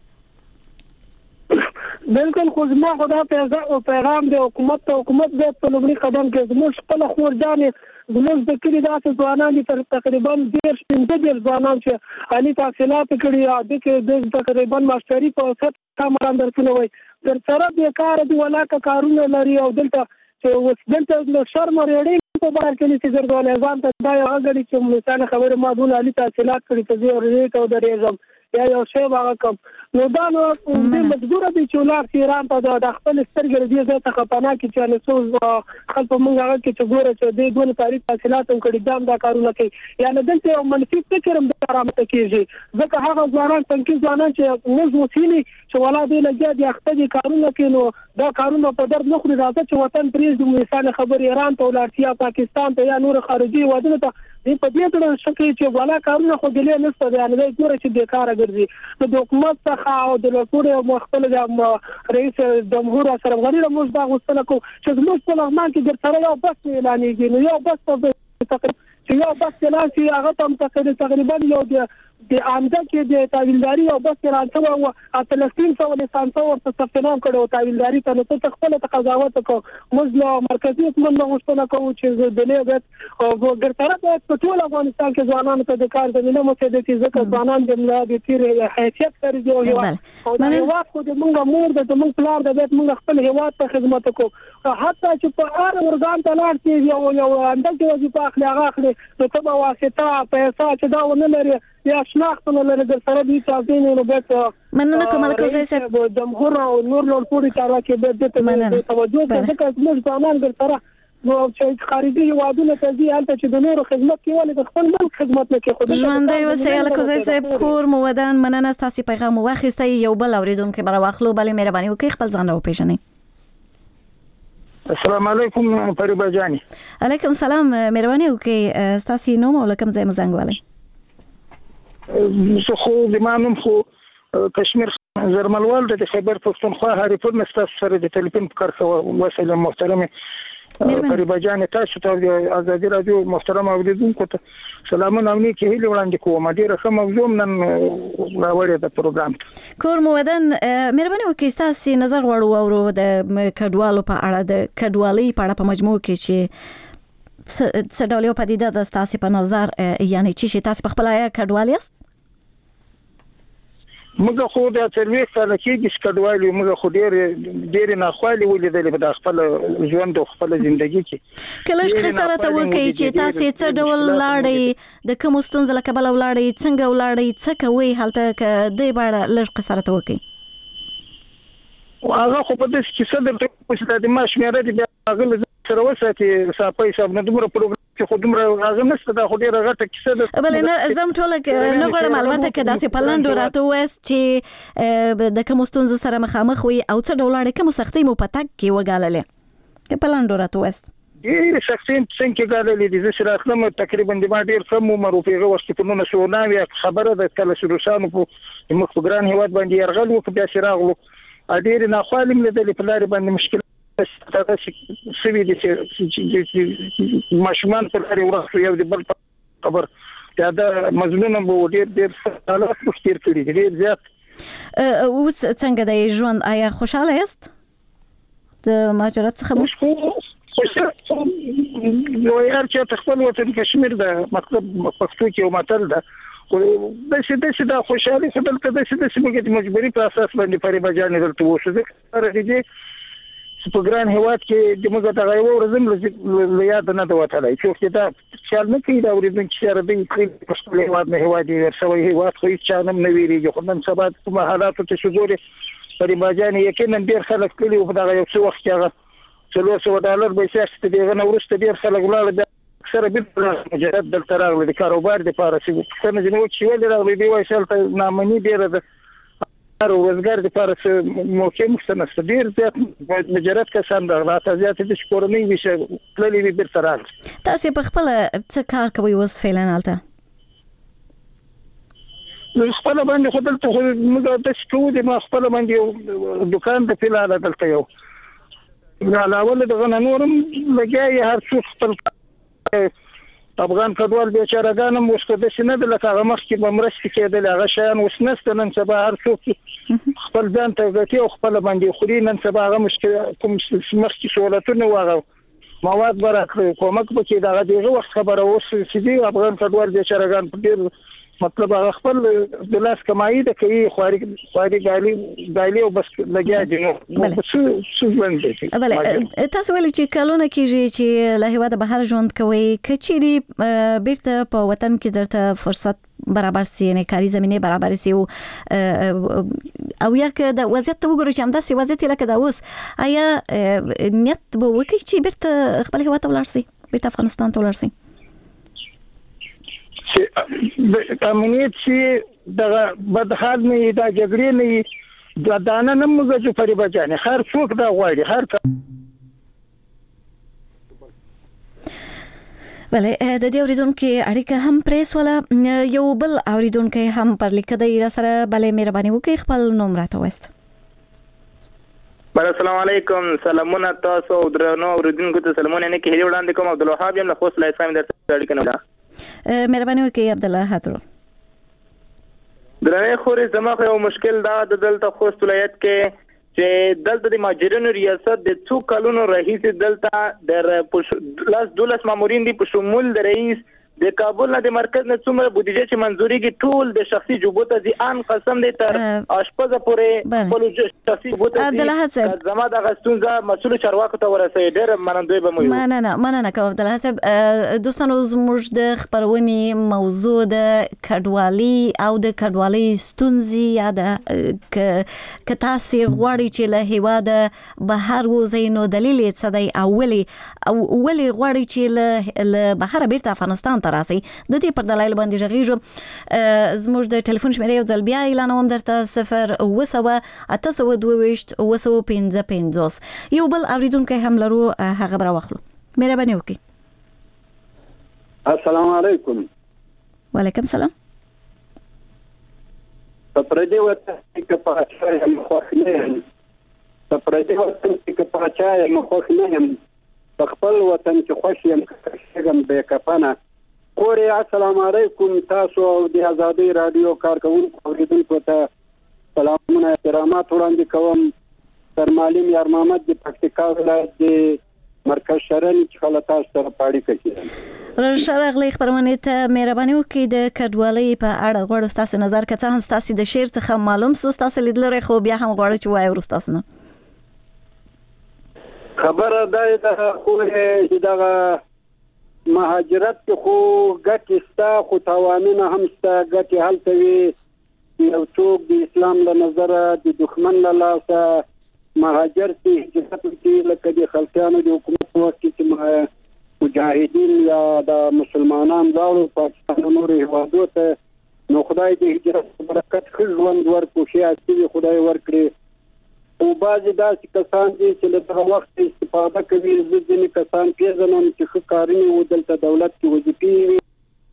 بالکل خو زما خدا پیغام دی حکومت ته حکومت د په لومړي قدم کې زموږ خپل خورجانې زموږ د کلي داسې ځوانان دي تقریبا ډېر پنځه دېرش ځوانان چې عالي تحصیلات کړي دي چې د تقریبا ماسټري په سطح باندې درسونه وایي تر سره بیکاره دي ولاکه کارونه لري او دلته چې اوس دلته له شرم ریړۍ په بار کې چې ګرځول ځان ته دا یو غړي چې مثال خبره ما دونه عالي تحصیلات کړي ته زه ورته او درېږم یا یو شی واغ کوم نو دا نو د مجبور دي چې ولار ایران ته د خپل سترګې دې ځای ته خپانه کې چې له څو خلک مونږ هغه کې چې ګوره چې د دوه تاریخ تحصیلات هم کړي دام دا کارونه کوي یا نه دلته یو منفي فکر هم درامته کیږي ځکه هغه ځوانان څنګه ځوانان چې موږ وسیلي چې ولا دې لګیا دي اخته دي کارونه کوي نو دا کارونه په درد نه خوري راځي چې وطن پریږدي مثال خبر ایران ته ولارتیا پاکستان ته یا نور خارجي ودانه ته دې په دې ډول شکل چې ولا کارونه خو دلې نشته دی نه ګوره چې بیکاره ګرځي نو د حکومت څخه او د لوړو مختلف د رئیس جمهور سره غوړي موږ دا غوښتنه کوو چې موږ په لغمان کې د سره یو بس اعلانېږي نو یو بس په چې یو بس لاسي هغه تم تقریبا یو د آمده کې د تاویلداري او بس راځو او اتلسین سو لیسانس او تصفینام کړو تاویلداري ته نو ته خپل تقاضاوت کو مزله مرکزی حکومت نو غوښتنه کوو چې د لیګت او ګرځره په ټول افغانستان کې ځوانانو ته د کار زمينه مو ته د ځکه ځوانان د تیر حیثیت لري او یو او د هیواد کو د موږ مور د موږ پلار د بیت موږ خپل هیواد ته خدمت کوو حتی چې په هر ورګان ته لاړ شي یو یو اندګ وظیفه اخلي هغه اخلي نو ته به واسطه پیسې چې دا ونه لري یا شناخت نه لري د سره دي تاسو نو به مننه کوم کوزه سه جمهور او نور نور پوری کار کې به د توجه ځکه موږ ځوانان د سره نو چې خارجي هوادونه ته دي هلته چې د نورو خدمت کوي د خپل ملک خدمت نه کوي ژوندۍ وسیله کوزه سه کور مو ودان مننه تاسو پیغام واخیسته یو بل اوریدونکو برا واخلو بلې مهرباني وکړئ خپل ځان راو پیژنئ. السلام علیکم فریبا جانی. علیکم سلام مهرباني وکړئ تاسو نوم او لکم ځای مزنګ والي. زه خو د مانوم خو کشمیر زرملوال د خیبر پښتونخوا هریپور مستاس سره د ټلیفون په کار کوم وسیله محترمه فریبا جانی تاسو ته ازادي رادیو محترم اوریدونکو ته سلامونه او نیکی هیله وړاندې کوم. ډیره ښه موضوع نن راوړی د پروګرام کور مو ودان مهرباني وکړئ تاسو نظر غواړو اورو د کډوالو په اړه د کډوالۍ په اړه په مجموع کې چې څه ډول یو پدیده ده تاسو په نظر یعنی چې تاسو په خپل آیا کډوال یاست؟ موږ خو د څلوي کال کې کډوالي موږ خو ډېر ډېر نه خوالي ولیدل په خپل ژوند او خپل ژوندۍ کې کله چې سره ته وکړي چې تاسو څه ډول لاړې د کوم ستونزې لکه بل ولاړې څنګه ولاړې څه کوي هلته ک د باړه لږ قصره ته وکړي هغه خو په دې کې څه د پوښتنه د ماش مېره دي هغه سره وساتي صاحب صاحب نه دومره پروګرام چې خو دومره هغه نشته دا خو ډیره غټه کیسه ده. بل نه زم ټوله نه غواړم البته که داسې پلانډو راته وایست چې د کوم ستونزو سره مخامخ وي او څه ډول اړیکې مو سختۍ مو په تګ کې وګاللې که پلانډو راته وایست ډېرې سختۍ څنګه ګاللې دي زه چې راتلم تقریبا د ما ډېر کم عمر و په هغه وخت کې په نولس سوه نوي خبره ده کله چې روسانو په زموږ په ګران هېواد باندې یرغل وکړ بیا چې راغلو ډېرې ناخوالې مې لیدلې په لارې باندې مشکل دا سوي دي چې ماشومان په لارې ورغلو یو د بل خبر دا د مظلوم به ډېر ډېر حالات مختیر کړي دي ډېر زیات. اوس څنګه د ژوند آیا خوشاله یاست د مهاجرت څخه مو؟ یو یار چې خپل وطن کشمیر د مطلب پښتو کې یو متل ده داسې داسې دا خوشحالي خو دلته داسې داسې موږ د مجبوري په اساس باندې فریبا جانې دلته اوسو ځکه چې په ګران هېواد کې د موږ دغه یوه ورځ هم له یاده نه ده وتلی څوک چې دا خیال نه کوي دا اورېدونکي چې یاره دوی په خپل هېواد نه هېواد یې هېر شوی هېواد خو هېڅ چا نه هم نه ویرېږي خو نن سبا کومه حالاتو ته چې ګورې فریبا جانې یقینا ډېر خلک تللي وو په دغه یو څه وخت کې هغه څلور سوه ډالر پیسې اخیستې د هغه نه وروسته ډېر خلک ولاړل بیا سره بیرته مجرد دلته راغلي د کاروبار دپاره چې پوښتنه ځینې وکړي چې ولې راغلي دوی وایي چې هلته نامني ډېره ده او روزګار دپاره څه موقع موږ ته نشته ډېر زیات مجرد کسان راغله حتی زیاتې دي چې کورنۍ وي چې تللي وي بیرته راغلي. تاسې په خپله څه کار کوئ اوس فعلا هلته؟ خپله باندې خو دلته خو موږ داسې کوو د ما خپله باندې یو دوکان د فلحاله دلته یو علاوه له دغه نه نور هم لګیا یې هر څوک خپل افغان کډوال بیچارهګان هم اوس که داسې نه ده لکه هغه مخکې به مرستې کېدلې هغه شیان اوس نشته نن سبا هر څوک خپل ځان ته ګټي او خپله باندې خوري نن سبا هغه مشکل کوم مخکې سهولتونه وو هغه مواد به راکړي کومک به کېده هغه د هغه وخت خبره اوس چې دي افغان کډوال بیچارهګان په ډېر مطلب هغه خپل د لاس کمایي د کوي خواري خواري ګالي ګالي او بس لګیا دي نو څه څه ژوند دي. بله تاسو ویلي چې کلونه کېږي چې له هېواده بهر ژوند کوئ که چیرې بیرته په وطن کې درته فرصت برابر سي یعنې کاري زمینې برابر سي او یا که د وضعیت ته وګورئ چې همداسې وضعیت یې لکه دا اوس آیا نیت به وکړئ چې بیرته خپل هېواد ته ولاړ سئ بیرته افغانستان ته ولاړ سئ؟ امنیت چې دغه بدحال نه وي دا جګړې نه وي دا دانه نه موږ چې فریبا جانې هر څوک دا غواړي هر بله د دې اوریدونکو اړیکه هم پریسوله یو بل اوریدونکو هم پر لیکه دی را سره بله مهرباني وکړئ خپل نوم راته ووایست. بله السلام علیکم سلامونه تاسو درنو اوریدونکو ته سلامونه نه کې هیله وړاندې کوم عبدالوهاب یم له خوست له اسلامي درس اړیکه نه مهرباني وکړئ عبد الله هاترو. درنه خوري زموږ یو مشکل دا د دلته خوست ولایت کې چې دلته د ماجرینو ریاست د څو کلونو رئیس دلته د لاس دولس مامورین دی په شمول د رئیس د کابل نه د مرکز نه څومره بودیجه چې منځوري کې ټول د شخصي جوبو ته ځي ان قسم دی تر اشپزه پورې خپل شخصي جوبو ته ځي. زما د غستونزه مسؤل چارواکو ته ورسوي. ډېر منندوی به مو یو. مننه مننه کوم عبد الله صاحب. دوستانو زموږ د خبرونې موضوع د کډوالۍ او د کډوالۍ ستونزې یا د ک تاسو غواړئ چې له هیواده بهر وځئ نو دلیل یې څه دی او ولې ولې غواړئ چې له بهر بیرته افغانستان تراسي؟ د دې پر دلایل باندې غږیږو. زموږ د ټلیفون شمیره یو ځل بیا اعلانوم درته صفر اوه سوه اته سوه دوه ویشت اوه سوه پنځه پنځوس. یو بل اوریدونکی هم لرو، هغه به راواخلو. مهرباني وکړئ. السلام علیکم. وعلیکم سلام. په پردي وطن کې پاچا یم خوښ نه یم. په پردي وطن کې پاچا یم خوښ نه یم. په خپل وطن کې خوښ یم کښېږم بې کفنه. کورې السلام علیکم. تاسو او د ازادۍ رادیو کارکوونکو اوریدونکو ته سلامونه احترامات وړاندې کوم. سر معلم یار محمد د پکتیکا ولایت د مرکز شرن څخه له تاسو سره په اړیکه کې یم. شرغلی خبرونه ته مهرباني وکړئ. د کډوالۍ په اړه غواړم تاسو نظر کړئ. هم تاسو د شعر څخه معلوم سو تاسو لیدلره خو بیا هم غواړم چې وایو تاسو نه خبره ده خو چې دا مهاجرت خو ګټ استا خو توامنه هم ستا ګټ هلته وي. یو څوک د اسلام له نظر د دښمن له لاسه مهاجر ته هجرت کوي لکه د خلکانو د حکومت وخت چې مجاهدین یا د مسلمانان لاړو پاکستان نور هیوادو ته نو خدای د هجرت برکت ښه ژوند ورکړي سیاسي خدای ورکړي. او بعضې داسې کسان دي چې له دغه وخت استفاده کوي. زه ځینې کسان پېژنم چې ښه کارونه و دلته دولت کې وظیفې وي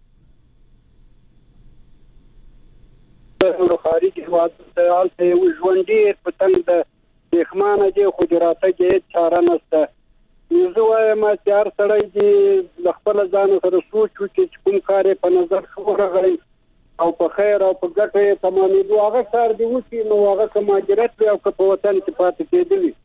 خارج هېوادونو ته هلته یو ژوند ډېر په تنګ ده پېښمانه دی خو د راتګ یې هېڅ چاره نشته. نو زه وایم چې هر سړی دې له خپله ځانه سره سوچ وکړي چې کوم کار یې په نظر ښه ورغلی او په خیر او په ګټه یې تمامېدو هغه کار دې وکړي نو هغه که مهاجرت وي او که په وطن کې پاتې کېدل وي.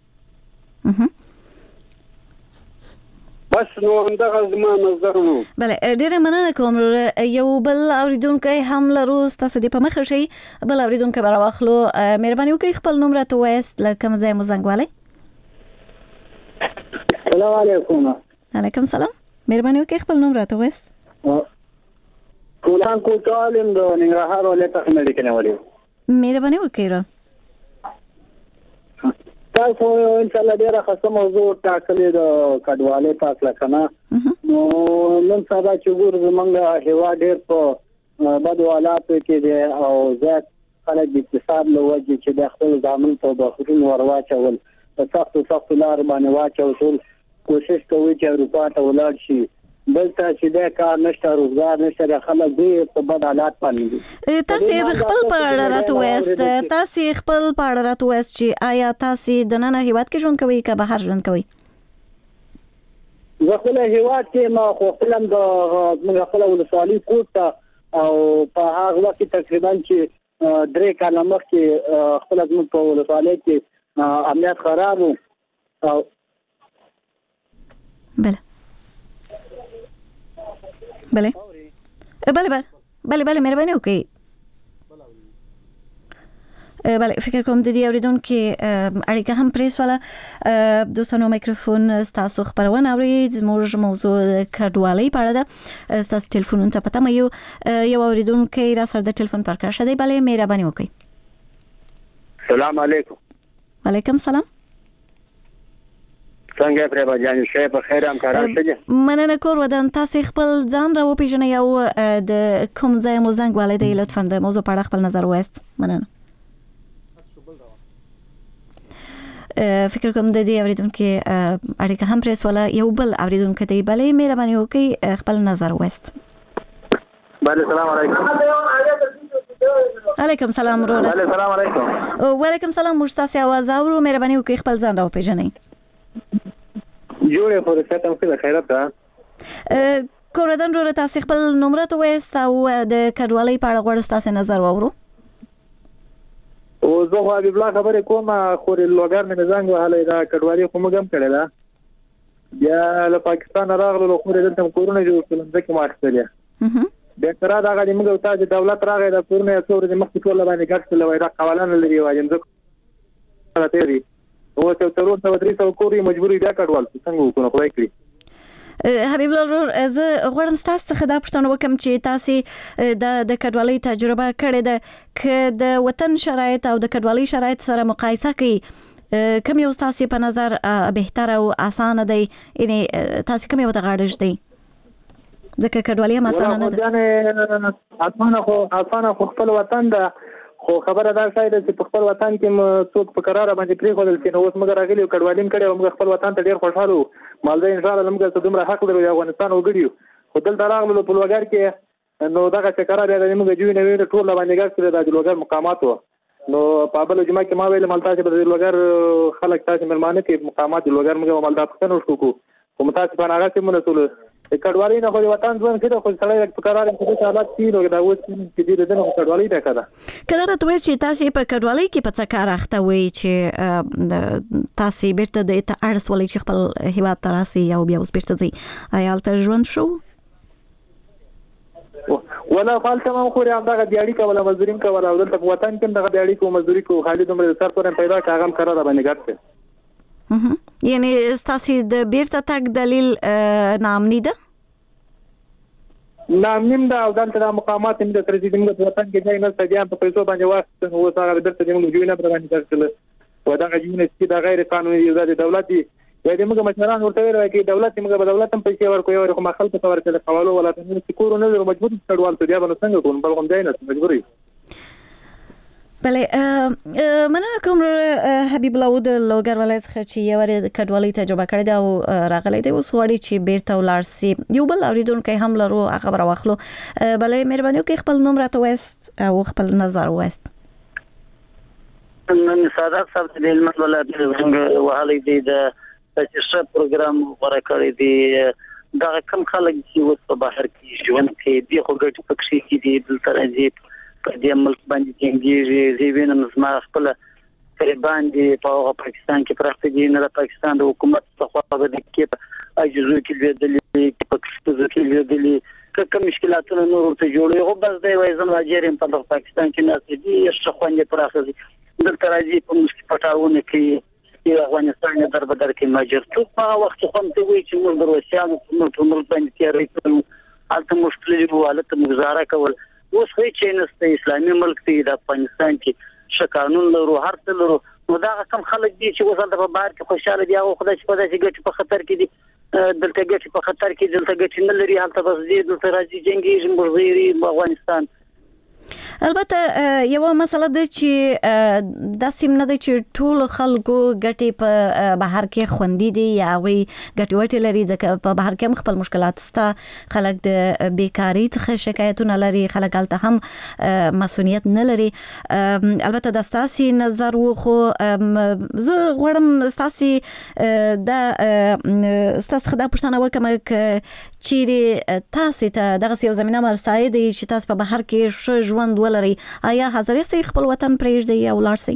بس نو همدغه زما نظر و. بله ډېره مننه کوم. یو بل اوریدونکی هم لرو، ستاسو دې په مخه شي. بل اوریدونکی به راواخلو. مهرباني وکړئ خپل نوم راته ووایاست له کوم ځای مو زنګ والی. السلام علیکم. علیکم سلام. مهرباني وکړئ خپل نوم راته ووایاست. ګلان کوټوالم د ننګرهار ولایت څخه مې ولې. مهرباني وکړئ. تاسو ان شاء الله ډیره خاصه موضوع ټاکلې د کډوالۍ په اړه کنه. نو نن سبا چې ګور زمونږ هیواد ډیر په بدو حالاتو کې دی او زیات خلک د اقتصاد له وجې چې د خپل ځامن په بخورونو ورواچول په سختو سختو لار باندې واچول کوشش کوي چې اروپا ته ولاړ شي. دلته چې دا کار نشته روزګار نشته خلک دې په بد حالات باندې دي. تاسو خپل په اړه راته وایاست تاسو خپل په اړه راته وایاست چې آیا تاسو د نن هیواد کې ژوند کوئ که بهر ژوند کوئ؟ زه خپل هیواد کې ما خو خپل د موږ خپل ولسوالۍ کوټ ته او په هغه وخت تقریبا چې درې کاله مخکې خپل زموږ په ولسوالۍ کې امنیت خراب و او بله بله بله بله بله بله مهرباني وکړئ. بله فکر کوم د دې اوریدونکي اړیکه هم پرې سوله. دوستانو میکروفون ستاسو خبرونه اوري. زموږ موضوع کډوالۍ په اړه ده. ستاسو ټلیفونونو ته په تمه یو یو اوریدونکی را سره د ټلیفون پر کار شدی. بله مهرباني وکړئ. سلام علیکم. وعلیکم سلام. څنګه پرې باندې شي په خیر هم کار شته. مننه کور ودان. تاسو خپل ځان را وپیژنئ او د کوم ځای مو زنګ والي دی لطفا د موضوع په اړه خپل نظر وایست. مننه. فکر کوم د دې اوریدونکو اړیکه هم پرې سواله. یو بل اوریدونکو دی. بله مهرباني وکړئ خپل نظر وایست. بله سلام علیکم. علیکم سلام وروره. بله سلام علیکم. وعلیکم سلام. موږ تاسو आवाज اورو. مهرباني وکړئ خپل ځان را وپیژنئ. جوړه فرصت هم کې خیرت ده. کوردن رو تاسو خپل نمبر ته وایست او د کډوالۍ په اړه غواړم تاسو نظر واورو. او زه خو حبیب الله خبرې کوم خو لوګر مې زنګ وهلی دا کډوالۍ خو موږ هم کړې ده. بیا له پاکستان راغلو خو دلته کورونه جوړ کړل ځکه ما اخیستلې. بیا تر دا غاډي موږ ته د دولت راغی د کورونه څو ورځې مخکې ټول باندې ګټ لوي دا قوانین لري وایم ځکه راته دی. او څو تر څو درې څو کورې مجبورې بیا کډوال څنګه وکړو خدای کړی. حبیب الله زه غواړم تاسو څخه دا پوښتنه وکم چې تاسو د د کډوالۍ تجربه کړې ده ک د وطن شرایط او د کډوالۍ شرایط سره مقایسه کړئ کوم یو تاسو په نظر بهتر او اسانه دی یعنی تاسو کوم یو ته غاړه دی ځکه کډوالۍ هم اسانه نه ده. اسانه خو اسانه خو خپل وطن ده خو خبره دا شاید چې په خپل وطن کې څوک په قرار باندې پری خو دلته نو اوس موږ راغلی کډوالیم کړي او موږ خپل وطن ته ډیر خوشاله وو مالدې ان شاء الله موږ ته دومره حق لرو افغانستان وګړي خو دلته راغلو په لوګر کې نو دغه چې قرار دی موږ جوړ نه ویل ټول باندې ګټ کړی د لوګر مقامات وو نو په بل جمعه کې ما ویل مالتا چې د لوګر خلک تاسو ملمانه کې مقامات لوګر موږ مالدا پښتنو شو کو کوم تاسو په هغه کې مونږ کډوالۍ نه خو وطن ځوان کړه خو سړی په قرار کې د حالات تیرو دا اوس چې دې دنه کډوالۍ ده کړه کله راته وایي چې تاسو په کډوالۍ کې په څه کار اخته وي چې تاسو بیرته د ارس ولې چې خپل هیواد تراسي او بیا اوس بیرته ځي آیا تل ژوند شو ولا فالته مو خو هم دغه دیاړي کوله مزدورین کوله او دلته په وطن کې دغه دیاړي کو مزدوري کو خالد عمر سر پورې پیدا کاغم قرار باندې ګټه یعنی تاسو د بیرته تک دلیل نامنی ده نامنیم ده او دلته د مقامات هم د ترجیح د وطن کې ځای نه ستديان په پیسو باندې وخت هو سره درته د موږ جوړینه پر باندې کړل و دا غوښنه چې د غیر قانوني یو د دولت دی یا د موږ مشران ورته ویل چې دولت موږ به دولت هم پیسې ورکوي او کوم خلک ته ورکړي قوالو ولا ته چې کور نه مجبور کډوال ته بیا به څنګه کوم بل کوم ځای نه مجبوري بله مننه کوم حبیب الله د لوګر ولایت څخه چې یو ور کډوالۍ تجربه کړې ده او راغلی دی اوس غواړي چې بیرته ولاړ شي یو بل اوریدونکو هم لرو خبره واخلو بله مهرباني وکړئ خپل نوم راته وایست او خپل نظر وایست نن ساده صاحب د علم ولایت څنګه وهلې دي د تاسو پروګرام ورکړی دی دا کوم خلک چې اوس په بهر کې ژوند کوي دی خو ګټ پکې کې دي دلته راځي په دې ملک باندې څنګه یې وینم زما خپل قربان دي په پاکستان کې پراخ دي نه د پاکستان د حکومت څخه په دې کې اجازه کې دي په پاکستان کې دي کوم مشکلاتونه نور ته جوړي او بس دی وای زم راځم په پاکستان کې نه دي څه خوندې پراخ دي دلته راځي په مشکل پټاونه کې افغانستان در بدر کې ماجر څو په وخت خو ته وی چې موږ دروسیانو موږ په ملک باندې تیارې کړو البته مشکل دی حالت مزاره کول اوس خو چې نسته اسلامي ملک دی د افغانستان کې ش قانون لرو هر څه لرو نو دا کوم خلک دي چې وصل د بهر کې خوشاله دي او خدای په داسې ګټ په خطر کې دي دلته ګټ په خطر کې دلته ګټ نه لري هلته بس دي دلته راځي جنگي جمهوریت افغانستان البته یو مسله ده چې د سیم نه ده چې ټول خلکو ګټي په بهر کې خوندې دي یا وي ګټي وټي لري ځکه په بهر کې هم خپل مشکلات ستا خلک د بیکاری څخه شکایتونه لري خلک الته هم مسؤلیت نه لري البته د تاسو نظر و خو زه غواړم تاسو د تاسو خدای پښتنه وکم چې تاسو ته دغه یو زمينه مرسای دي چې تاسو په بهر کې ش ژوند ولري آیا حاضر یې خپل وطن پرېږدي یا ولاړ شي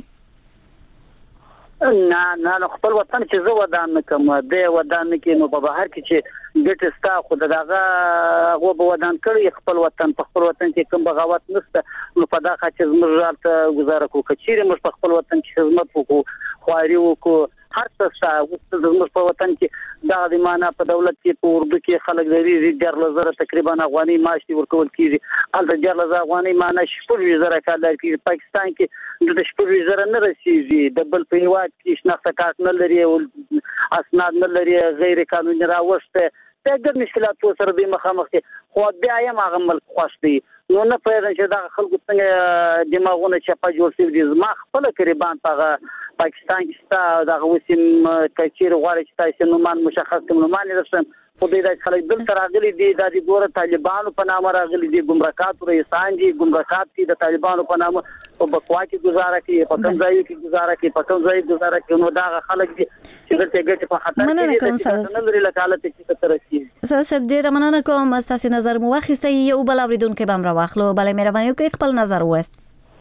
نه نه خپل وطن چې زه ودان کوم د ودان کې نو په بهر کې چې ګټ ستا خو دغه غو به ودان کړی خپل وطن په خپل وطن کې کوم بغاوت نشته نو په دغه چې زموږ ځالته گزاره کو کچېره موږ په خپل وطن کې خدمت وکړو خواري وکړو هر څه څه زموږ په وطن کې دا د معنا په دولت کې په اردو کې خلک لري ډېر لزر تقریبا افغاني معاش ورکول کیږي البته ډېر لزر افغاني معنا شپږ وزره کال کې پاکستان کې د شپږ وزره نه رسیږي د بل په هیواد کې شناخته کارت نه لري او اسناد نه لري غیر قانوني راوسته دغه مشکلات سره د مخامخ خو بیا یې هغه ملک خوښ دی نو نه پېژنم چې دا خلکو څنګه دماغونه چپا جوړ شي دي زما خپل قربان په پاکستان کې ستا دغه وسیم کچیر غواړي چې تاسو نومان مشخص کوم نومان رسم خو د خلک دلته راغلي دي د ګوره طالبانو په نامه راغلي دي ګمرکات رئیسان دي ګمرکات کې د طالبانو په نامه په بکوا کې گزاره کوي په کوم ځای کې گزاره کوي په کوم ځای گزاره کوي نو دا خلک دي چې دلته ګټه په خطر کې دي نه لري لکه چې تر رسیدي سره ډیر مننه کوم تاسو نظر مو واخیسته یو بل اوریدونکو به امر واخلو بلې مهرباني وکړئ خپل نظر وست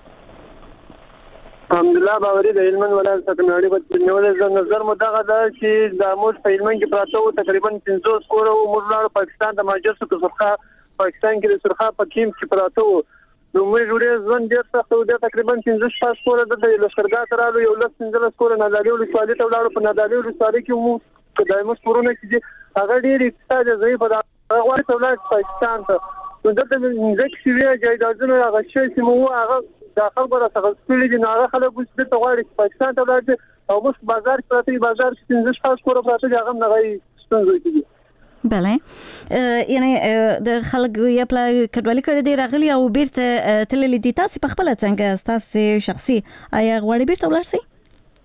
الحمدلله باوري د هلمند ولایت څخه نړۍ په نوول نظر مو دغه دا چې د موږ په هلمند کې پراته وو تقریبا پنځوس کور او موږ لاړو پاکستان د ماجر څخه سرخه پاکستان کې د سرخه په کیم کې پراته وو نو موږ جوړې ځوان ډیر سخت و د تقریبا پنځوس پاس کور د لشکرګاه ترالو یو لس پنځلس کور نه لاري ولسوالۍ ته ولاړو په نادالي ولسوالۍ کې مو دایمه کورونه چې هغه ډیر اقتصاد ضعیف ده هغه ورته ولایت پاکستان ته نو دغه ځکه چې جایدادونه هغه شي چې مو هغه داخل غره څنګه سپېلې دي نو هغه خلک چې ته غواړي پاکستان ته ولاړ او اوس بازار کې پراته بازار کې پنځه شپږ کور پراته دي هغه نه غي ستونزې دي بله یعنی د خلک یې پلا کډوالي کړې دي راغلي او بیرته تللې دي تاسو په خپل څنګه تاسو شخصي آیا غواړي بیرته ولاړ شئ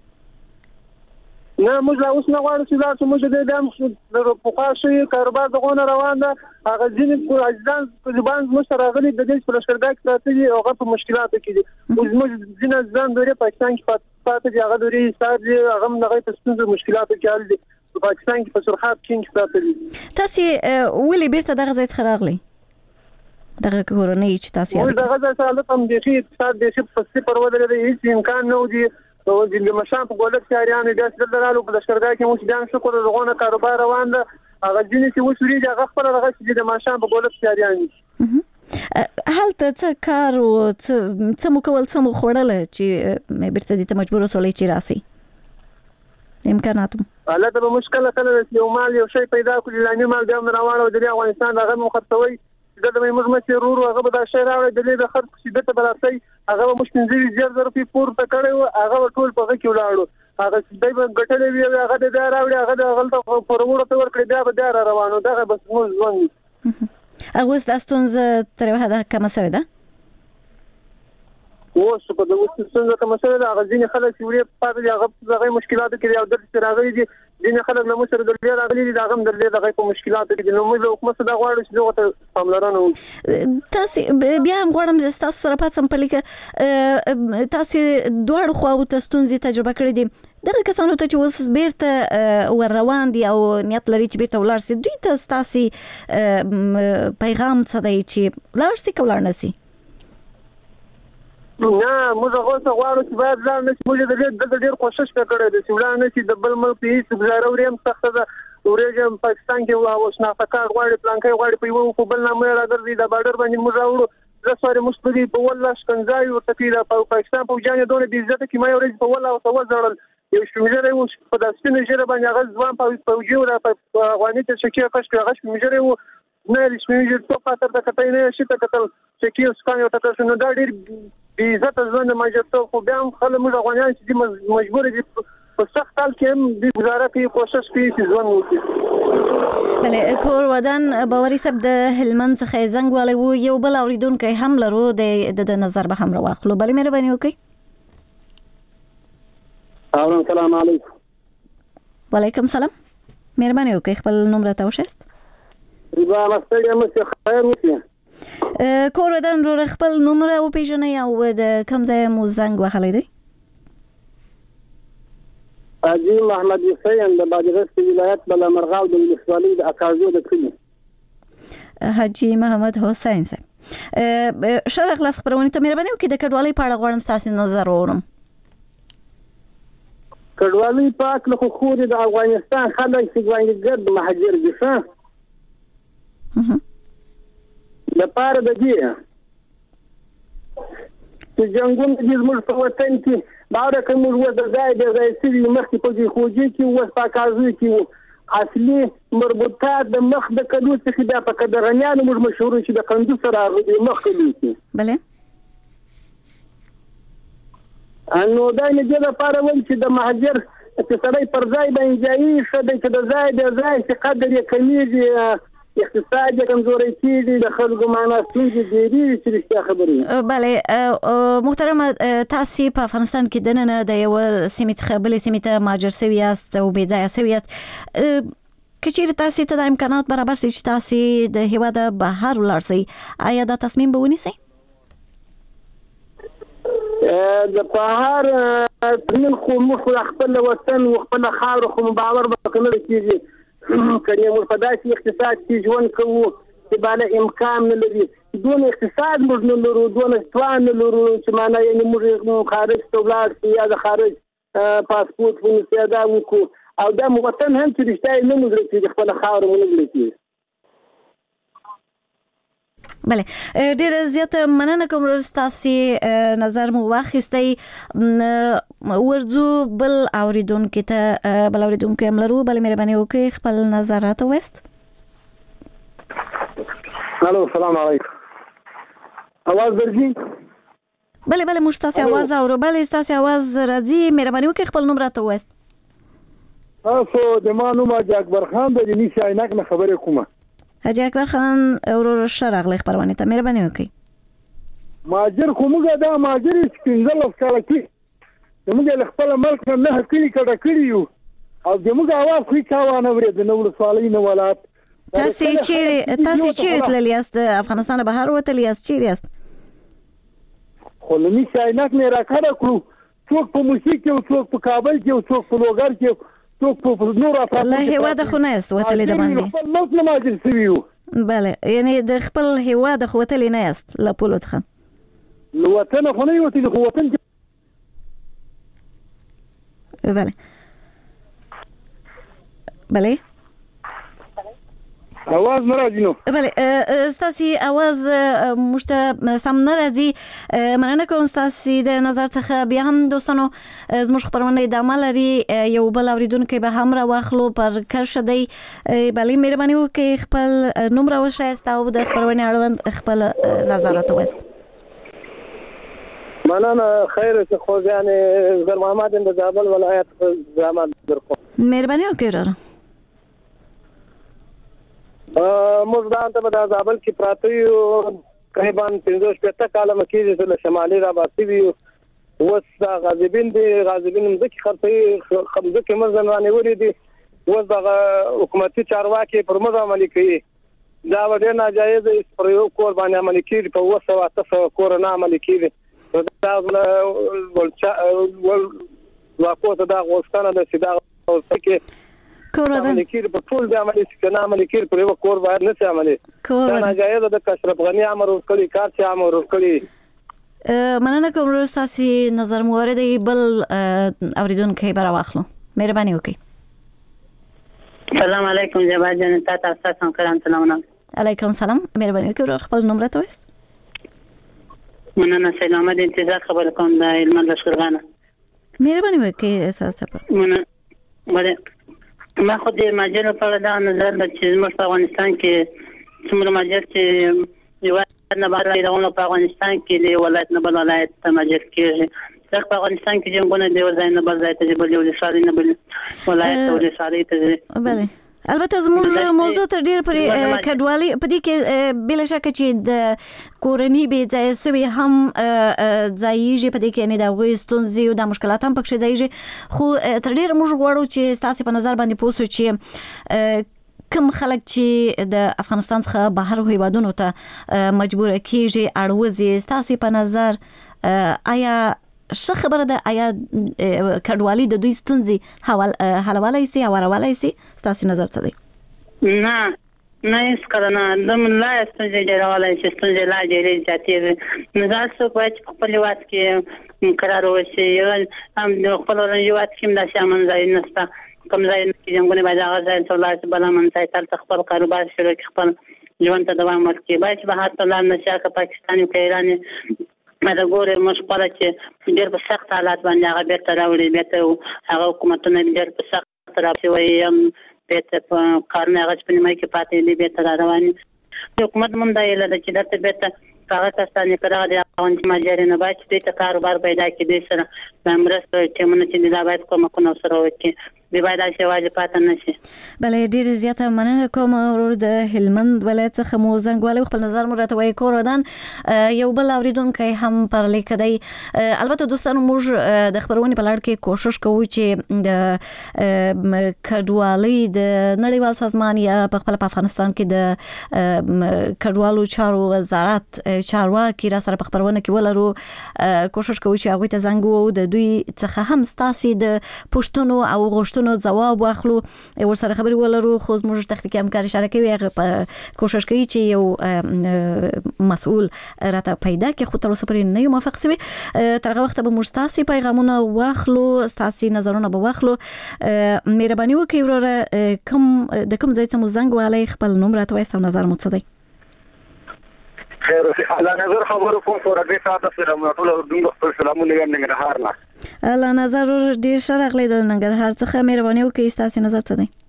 نه موږ لا اوس نه غواړو چې دا موږ د دې د پوښاشي کاروبار دغه روان ده هغه ځینې اجزان په ځبان مو راغلي د دې پر شرکت کې راځي او هغه په مشکلاتو کې دي اوس موږ ځینې ځان دوی پاکستان کې پاتې دي هغه دوی ساده هغه نه په ستونزو مشکلاتو کې حل دي په پاکستان کې په سرحد کې پاتې دي تاسو ولې بیرته دغه ځای څخه راغلي دغه کورونه چې تاسو یې دغه ځای څخه هم د شي اقتصاد د شي په څیر پرودل دي هیڅ امکان نه ودی او د مشان په ګولک چاریانو د اصل درالو په لشکرګاه کې مو ځان شکر زغونه کاروبار روان ده هغه ځینې چې وسوري هغه خپل هغه چې د مشان په ګولک چاریانو هلته څه کار او څه مو کول څه مو خوړل چې مې بیرته دې ته مجبور وسولې چې راسي امکانات حالت به مشکل کله یو مال یو شی پیدا کړی لانی مال د روانو د افغانستان دغه مخاطوي د موږ مې رورو هغه به دا شی راوړي د دې د خرڅ شدت بلاسي هغه مشکل زیات ضروري پورته کړو هغه ټول په کې ولاړو هغه دای په ګټلې وی هغه د راوړي هغه د غلطه پرورو ته ورکړي دا به دا روانو دغه بس موږ ځوان هغه ستاسو تر هغه کومه سوي ده اوس په دغه څنګه کوم څه ده هغه ځینې خلک چې وړي پاتې هغه هغه مشکلاتو کې او د راغلي دي ځینې خلک نو سره د لري راغلي دي هغه د لري دغه په مشکلاتو کې نو موږ حکومت څخه غواړو چې دغه پاملرنه تاسو بیا هم غواړم تاسو سره پاتم په لیکه تاسو دوه خو تاسو ستونزې تجربه کړې دي دغه کسانو ته چې اوس بیرته ور روان دي او نیت لري چې بیرته ولاړ شي دوی ته تاسو پیغام څه دی چې ولاړ شي کولای نشي نه موږ غواړو غواړو چې باید ځان نشي موږ د دې د ډیر کوشش وکړو د سیملان نشي د بل ملک هیڅ گزاره وریم سخت ده ورېجم پاکستان کې او شناختکار غواړي پلانکې غواړي په یو په بل نامه راګرځي د بارډر باندې موږ راوړو د سوري مستدي په ولا شکنځای او تکیلا په پاکستان په جانې دونه د عزت کې ما ورېج په ولا او سوا ځړل یو شمیره یو په داسې نه جره باندې هغه ځوان په پوجي او په افغاني ته شکی کښ کې هغه شمیره یو نه لښمیر ته پاتره د کتای نه شي ته کتل چې کیو سکان یو تاسو نو دا ډیر بي عزت ځوان ماجرته خو بیا هم خلک موږ افغانان چې مجبور دي په سخت حال کې هم د گزاره کوي کوشش کوي چې ځوان وکړي بله کور ودان باوري صاحب د هلمند څخه زنګ والی وو یو بل اوریدونکی هم لرو د نظر به هم راواخلو بلې مهرباني وکړئ السلام علیکم وعلیکم سلام مهرباني وکړئ خپل نوم راته وښایست رضا مستګه مې خیر وکړي کور ودان رو خپل نوم را وپیژنئ او د کوم ځای مو زنګ وهلی دی حاجی محمد حسین د بادغیس ولایت بلمرغال د ولسوالۍ د اکازو د کلی حاجی محمد حسین صاحب شرح خلاص خبرونه ته مهرباني وکړئ د کډوالۍ په اړه غواړم تاسو نظر واورم کډوالۍ پاک له خو د افغانستان خلک چې ګرد مهاجر دي ښه لپاره د دې چې جنگون د زموږ په وطن کې باور کوم موږ د ځای د ځای سړي مخکې په دې خوږي کې وس پاکازي کې اصلي مربوطات د مخ د کلو څخه د پکدرنیانو موږ مشهور شي د قندو سره مخ کې بله انو دا نه د لپاره ول چې د مهاجر چې سړی پر ځای باندې ځای شي چې د ځای د ځای چې قدر یې کمیږي اقتصاد کمزوري کیږي د خلکو معنا ستونزې ډېری چې رښتیا خبرې بله محترمه تاسو په افغانستان کې دننه د یو سیمې څخه بلې سیمې ته مهاجر شوي یاست او بې ځایه شوي یاست کچیر تاسو ته د امکانات برابر سي چې تاسو د هیواد بهر ولاړ سي آیا دا تصمیم به ونیسئ؟ د بهر ترمن خو موږ خپل وطن او خپل خاور خو باور به کنه کیږي کني موږ په داسې اقتصاد کې ژوند کوو چې باندې امکان نه لري دون اقتصاد موږ نه لرو دون توان نه لرو چې معنا یې موږ خارج ته ولاړ سي یا د خارج پاسپورت ونیسو دا وکړو او دا وطن هم چې رښتیا نه موږ چې خپل خاور مونږ لري. بله ډیر زیات مننه کوم تاسو نظر مو واخیستی ورځو بل اوریدونکو ته بل اوریدونکو املرو بل مهرباني وکړئ خپل نظرات وست. الو السلام علیکم اواز درځي؟ بله بله موږ تاسو आवाज اورو بله تاسو आवाज راځي مهرباني وکړئ خپل نوم راته وست. تاسو د ما نوم حاجي اکبر خان د نیسی عینک نه خبرې کومه. حاجي اکبر خان ورور شرغلی خبرونه ته مهرباني وکړئ. ماجر کومه دا ماجر سپینځل کال کې موږ خپل ملک نه هکړي کړه کړی یو او دموږ आवाज خو کاوانه ورې د نور سوالي نه ولات تاسو چې تاسو چې تللی یاست افغانستان بهر وتلی یاست چیرې یاست؟ خو لنی شاینک نه راکړه کړو څوک په موسیقي او څوک په کابل کې او څوک په لوګر کې څوک په نور افغانستان الله هیواد خو نه است وتلی د باندې خپل ملک نه ماجر سویو. بله یعنی د خپل هیواد خو وتلی نه است لا پولت خان نو وطن خو نه وتلی خو وطن بله بله आवाज ناراضی نو بله استاسي आवाज مشت سم ناراضي مننه کوم استاسي د نظر څخه بیا هم دوستانو زموږ خبرونه د عمل لري یو بل اوریدونکو به هم را واخلو پر کرشدي بله مهرباني وکړئ خپل نوم را وښایست او د خبرونه اړوند خپل نظرات وست. مننه خیر څه خو یعنی زر محمد د زابل ولایت زمان درکو مهرباني وکړئ. موږ دا ته د زابل کې پراته یو تقریبا پنځه شپږ کاله مکیږي چې شمالي را باسي وي وس دا غازبین دي غازبین مزکی خرڅي خمزه کې مزن باندې وري دي وس دا حکومتي چارواکي پر مزه عملي کوي دا ډېر ناجایز پر یو کور باندې عملي کوي په وسه واته کور نه عملي کوي دا ولچا ول واکو دا غوښتنه ده چې دا کې کوردن لیکل په ټول د عملي څخه عملي کړ پر یو کور باید نه څه عملي دا ناجایز د کشرف غنی امر وکړي کار چې امر وکړي. مننه کوم تاسو نظر مورد بل اوریدونکو به راوخلو مهرباني وکړئ. السلام علیکم جواد جان تاسو تاسو سلام سلام علیکم سلام مهرباني وکړئ خپل نوم راته وست. مننه سلام د انتظار خبر کوم د علم لشکرغانه مهرباني وکړئ تاسو مننه بله ما خو د ماجر په اړه دا نظر د چې موږ په افغانستان کې څومره ماجر چې یو نه بار راغلو په افغانستان کې د ولایت نه بل ولایت ته ماجر کېږي ځکه په افغانستان کې جنګونه دی ځای نه بل ځای ته بل یو ځای نه بل ولایت ته ځای ته بله البته زموږ موضوع تر ډیر پرې کډوالي په دې کې بل شک چې د کورنۍ به ځای سوي هم ځایږي په دې کې نه دا غوي ستونزې او د مشکلات هم پکې ځایږي خو تر ډیر موږ غواړو چې تاسو په نظر باندې پوسو چې کوم خلک چې د افغانستان څخه بهر هیوادونو ته مجبور کیږي اړوځي تاسو په نظر آیا څه خبره ده آیا کډوالي د دوی ستونزې حوال حلوالای سي او راولای سي تاسو نظر څه دی؟ نه نه هیڅ کله نه د ملا ستونزې ډیرولای سي ستونزې لا ډیرې زیاتې نه تاسو په خپل وخت کې قرار وشي هم د خپل وخت کې د شامن ځای نسته کوم ځای کې څنګه باید هغه ځای ته لاس بل من ځای تل خپل کاروبار شروع خپل ژوند ته دوام ورکړي باید به هڅه لا نشه که پاکستان او ایران مده ګوره مشکله چې ډېر په سخت حالات باندې هغه بیرته راوړي بیرته هغه حکومتونه ډېر په سخت راځي وایي بیرته په کارونه هغه په نیمه کې پاتې دي بیرته را رواني حکومت هم دا یې لري چې درته بیرته هغه کسانې کړه د افغان ماجر نه باید چې ته کاروبار پیدا کړي سره د مرسته ټیمونه چې دا باید کومکونه سره وکړي دی باید دا شواجه پاتې نشي. بله ډېر زیاته مننه کوم ورور د هلمند ولایت څخه مو زنګ والی خپل نظر مو راته وایي کور ودان یو بل اوریدونکی هم پر لیک دی. البته دوستانو موږ د خبرونې په لړ کې کوشش کوو چې د کډوالۍ د نړیوال سازمان یا په خپل په افغانستان کې د کډوالو چارو وزارت چارواکي را سره په خبرونه کې ولرو. کوشش کوو چې هغوی ته زنګ ووهو د دوی څخه هم ستاسې د پوښتنو او غوښتنو ځواب واخلو ورسره خبرې ولرو. خو زموږ تخنیکي همکار اشاره کوي هغه په کوشش کوي چې یو مسؤل راته پیدا کړي خو تر اوسه پورې نه یو موافق شوی. تر هغه وخته به موږ ستاسې پیغامونه واخلو ستاسې نظرونه به واخلو. مهرباني وکړئ وروره کوم د کوم ځای څخه مو زنګ والی خپل نوم راته وایاست او نظر مو څه دی؟ خیر اوسې الله نظر خبرو کوم فور اډې ساعت سره مو ټول اردو خپل سلامونه یم ننګرهار نه. الله نظر ډیر ښه راغلی د ننګرهار څخه. مهرباني وکړئ ستاسې نظر څه دی؟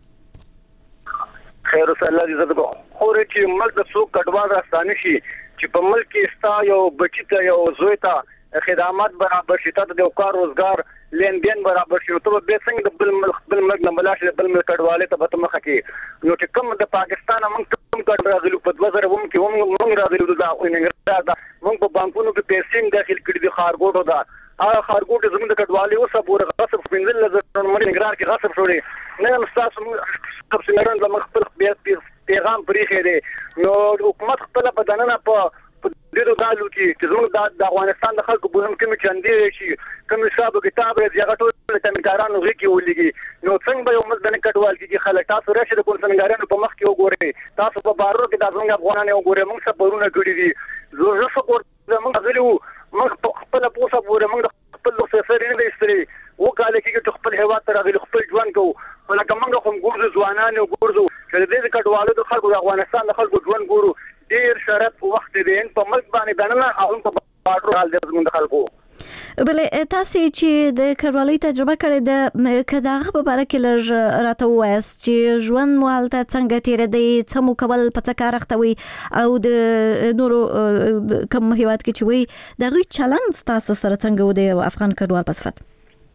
خیر اوسې الله دې زده خو چې ملک د څوک کډوال راستانه شي چې په ملک کې ستا یو بچی ته یو زوی ته خدمات برابر شي ته د کار روزګار لین دین برابر شي ته به څنګه د بل ملک بل ملک نه بلاش بل ملک کډواله ته به مخه کې نو چې کوم د پاکستان موږ کوم کډ راغلو په دوه زره اووه کې موږ راغلو دا ننګرهار دا موږ په بانکونو کې پیسې داخل کړې دي خارګوټو دا هغه خارګوټ زموږ د کډوالۍ اوسه پورې غصب پنځل لزر نمبر ننګرهار کې غصب شوړي نه تاسو موږ خپل سمرن د خپل پیغام پریخې دي نو حکومت خپل بدننه په دغه دالو کې چې زموږ د افغانستان د خلکو بولم کې چندې شي کوم حساب کتاب یې هغه ټول تمکارانو غي کې ولګي نو څنګه به یو مزدنه کډوال کې خلک تاسو راشي د کنسنګارانو په مخ کې وګورئ تاسو په بارو کې د افغان افغانانو وګورئ موږ سفرونه کړی دي زه شکر زموږ غلو موږ خپل پوسه پورې موږ خپل سفر نه دی استری وکاله کې چې خپل هوا ته راغلي خپل ژوند کو ولکه موږ کوم ګورځو ځوانان او ګورځو چې دې کډوالو د خلکو د افغانستان د خلکو ژوند ګورو ډیر شرط وخت دی په ملک باندې دنه او په باډر حال د زموږ خلکو. بله تاسو چې د کډوالۍ تجربه کړې ده کداغه په اړه کې لږ راته وایاست چې ژوند مو هلته څنګه تیر دی څه مو کول په څه کار اختوي او د نورو کوم هیواد کې چې وي دغه چلند تاسو سره څنګه و د افغان کډوال په صفت؟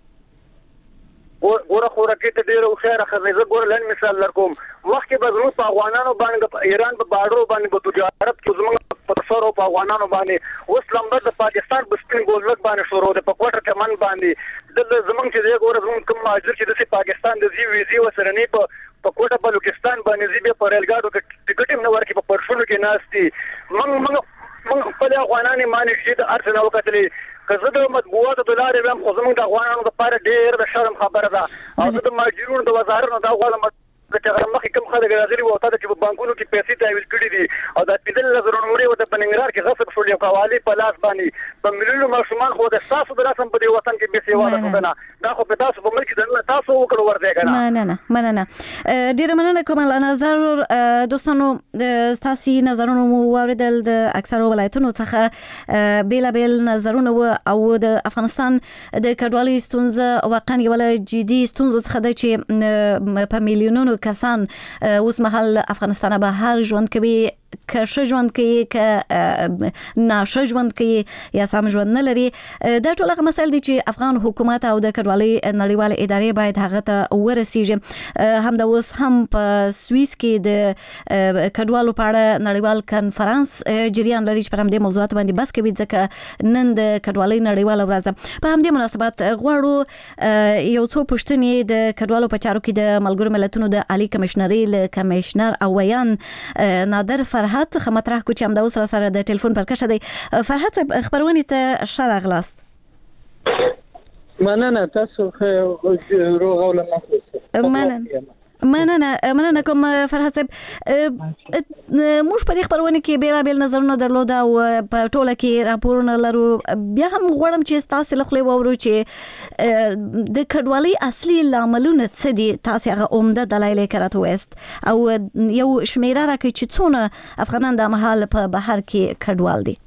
ګوره خوره کې ته ډیره خیره خزه ګوره لن مثال لرکوم مخکې به زموږ په افغانانو باندې د ایران په باډرو باندې په تجارت کې زموږ په تصور په افغانانو باندې اوس لمبر د پاکستان په سپین ګولډ باندې شروع ده په کوټه کې من باندې د زموږ چې دی ګوره زموږ کوم ماجر چې د پاکستان د زی ویزي وسره نه په په کوټه بلوچستان باندې زی په ریل ګاډو کې ټیکټ نه ورکې په پرشونو کې ناشتي موږ موږ موږ خپل افغانانو باندې چې د ارسنال وکړلې کزه د مطبوعاتو د لارې هم خو زموږ د افغانانو لپاره ډېر د شرم خبره ده او د ماجرونو د وزارت نه دا غواړم چې هغه مخکې کوم خلک راځي وو ته چې په بانکونو کې پیسې تحویل کړي دي او دا پدل لزر نمبر وته په ننګرهار کې غصب شول یو قوالی په لاس باندې په مليونو ماشومان خو د تاسو د رسم په دی وطن کې به سیواله کنه دا خو په تاسو په ملک د تاسو وکړو ورته کنه مننه مننه ډیر مننه کوم نظر دوستانو تاسو نظرونه مو واردل د اکثر ولایتونو څخه بیل بیل نظرونه او د افغانستان د کډوالۍ ستونزه واقعا یو جدي ستونزه څخه ده چې په میلیونونو کسان اوس مهال افغانستان به هر ژوند کوي که ښه ژوند کوي که ناشه ژوند کوي یا سم ژوند نه لري دا ټول هغه مسایل دي چې افغان حکومت او د کډوالۍ نړیوال ادارې باید هغه ته ورسیږي. هم د اوس هم په سویس کې د کډوالو په اړه نړیوال کنفرانس جریان لري چې پر همدې موضوعات باندې بحث کوي ځکه نن د کډوالۍ نړیواله ورځ ده. په همدې مناسبت غواړو یو څو پوښتنې د کډوالو په چارو کې د ملګرو ملتونو د عالی کمشنري له کمشنر او ویان نادر فرحت څخه مطرح کو چې هم د اوس سره د ټلیفون پر کشه دی. فرحت خبرونه ته ښه راغلاست. مننه تاسو خو روغ او لمخه مننه مننه مننه کوم فرحت صاحب موږ په دې خبرونه کې بیل بیل نظرونه درلوده او په ټوله کې راپورونه لرو بیا هم غواړم چې تاسو له خپل وورو چې د کډوالۍ اصلي لاملونه څه دي تاسو هغه عمده دلایل کړه وست او یو شمیره راکړي چې څونه افغانان د محل په بهر کې کډوال دي.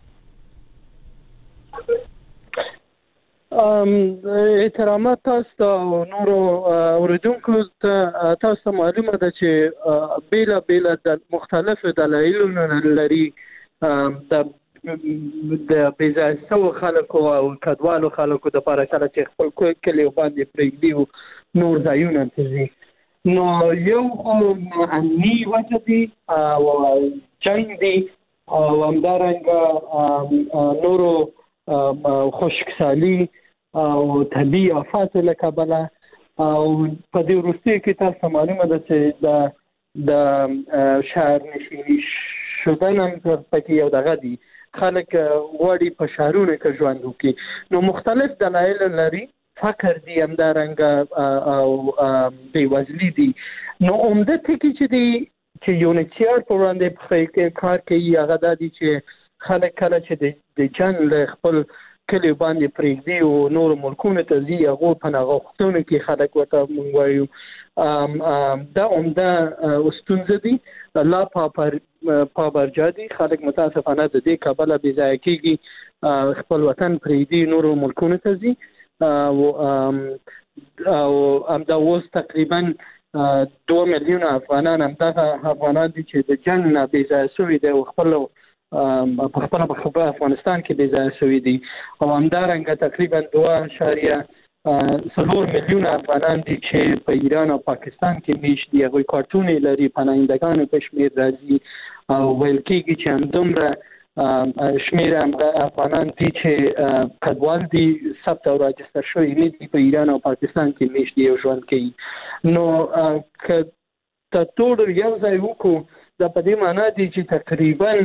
احترامات تاسو ته نورو اوریدونکو ته تاسو معلومه ده چې بیل بیل د مختلفو دلایلونو لري د د بې ځایه شوو خلکو او کډوالو خلکو دپاره کله چې خپل کلیو باندې پرېږدي او نور ځایونه ته ځي، نو یو خو امني وجه دي او جنګ دي او همدارنګه نورو خشکسالي او طبیعي آفاتو له کبله. او په دې وروستیو کې تاسو معلومه ده چې د د شهرنشیني شدن هم پکې یو دغه دي، خلک غواړي په شهرونو کې ژوند وکړي، نو مختلف دلایل لري، فقر دي، همدارنګه او بېوزلي دي. نو عمده ټکي چې دي چې یونیسیار په وړاندې په کار کوي هغه دا دي چې خلک کله چې د جنګ له خپل کلیو باندې پرېږدي او نورو ملکونو ته ځي، هغو پناه غوښتونو کې خلک ورته موږ وایو دا عمده ستونزه دي، لا پابرجا دي. خلک متاسفانه د دې کبله بې ځایه کېږي، خپل وطن پرېږدي، نورو ملکونو ته ځي او همدا اوس تقریبا دوه میلیونه افغانان همدغه افغانان دي چې د جنګ نه بې ځایه شوي دي او خپل په خپله په افغانستان کې بې ځایه شوي دي، او همدارنګه تقریبا دوه اشاریه څلور میلیونه افغانان دي چې په ایران او پاکستان کې میشت دي، هغوی کارتونه لري، پناهندګانو په شمېر راځي او ویل کېږي چې همدومره شمېر افغانان دي چې کډوال دي، ثبت او راجستر شوي نه دي، په ایران او پاکستان کې میشت دي او ژوند کوي. نو که ته ټول یو ځای وکړو دا په دې معنا دي چې تقریبا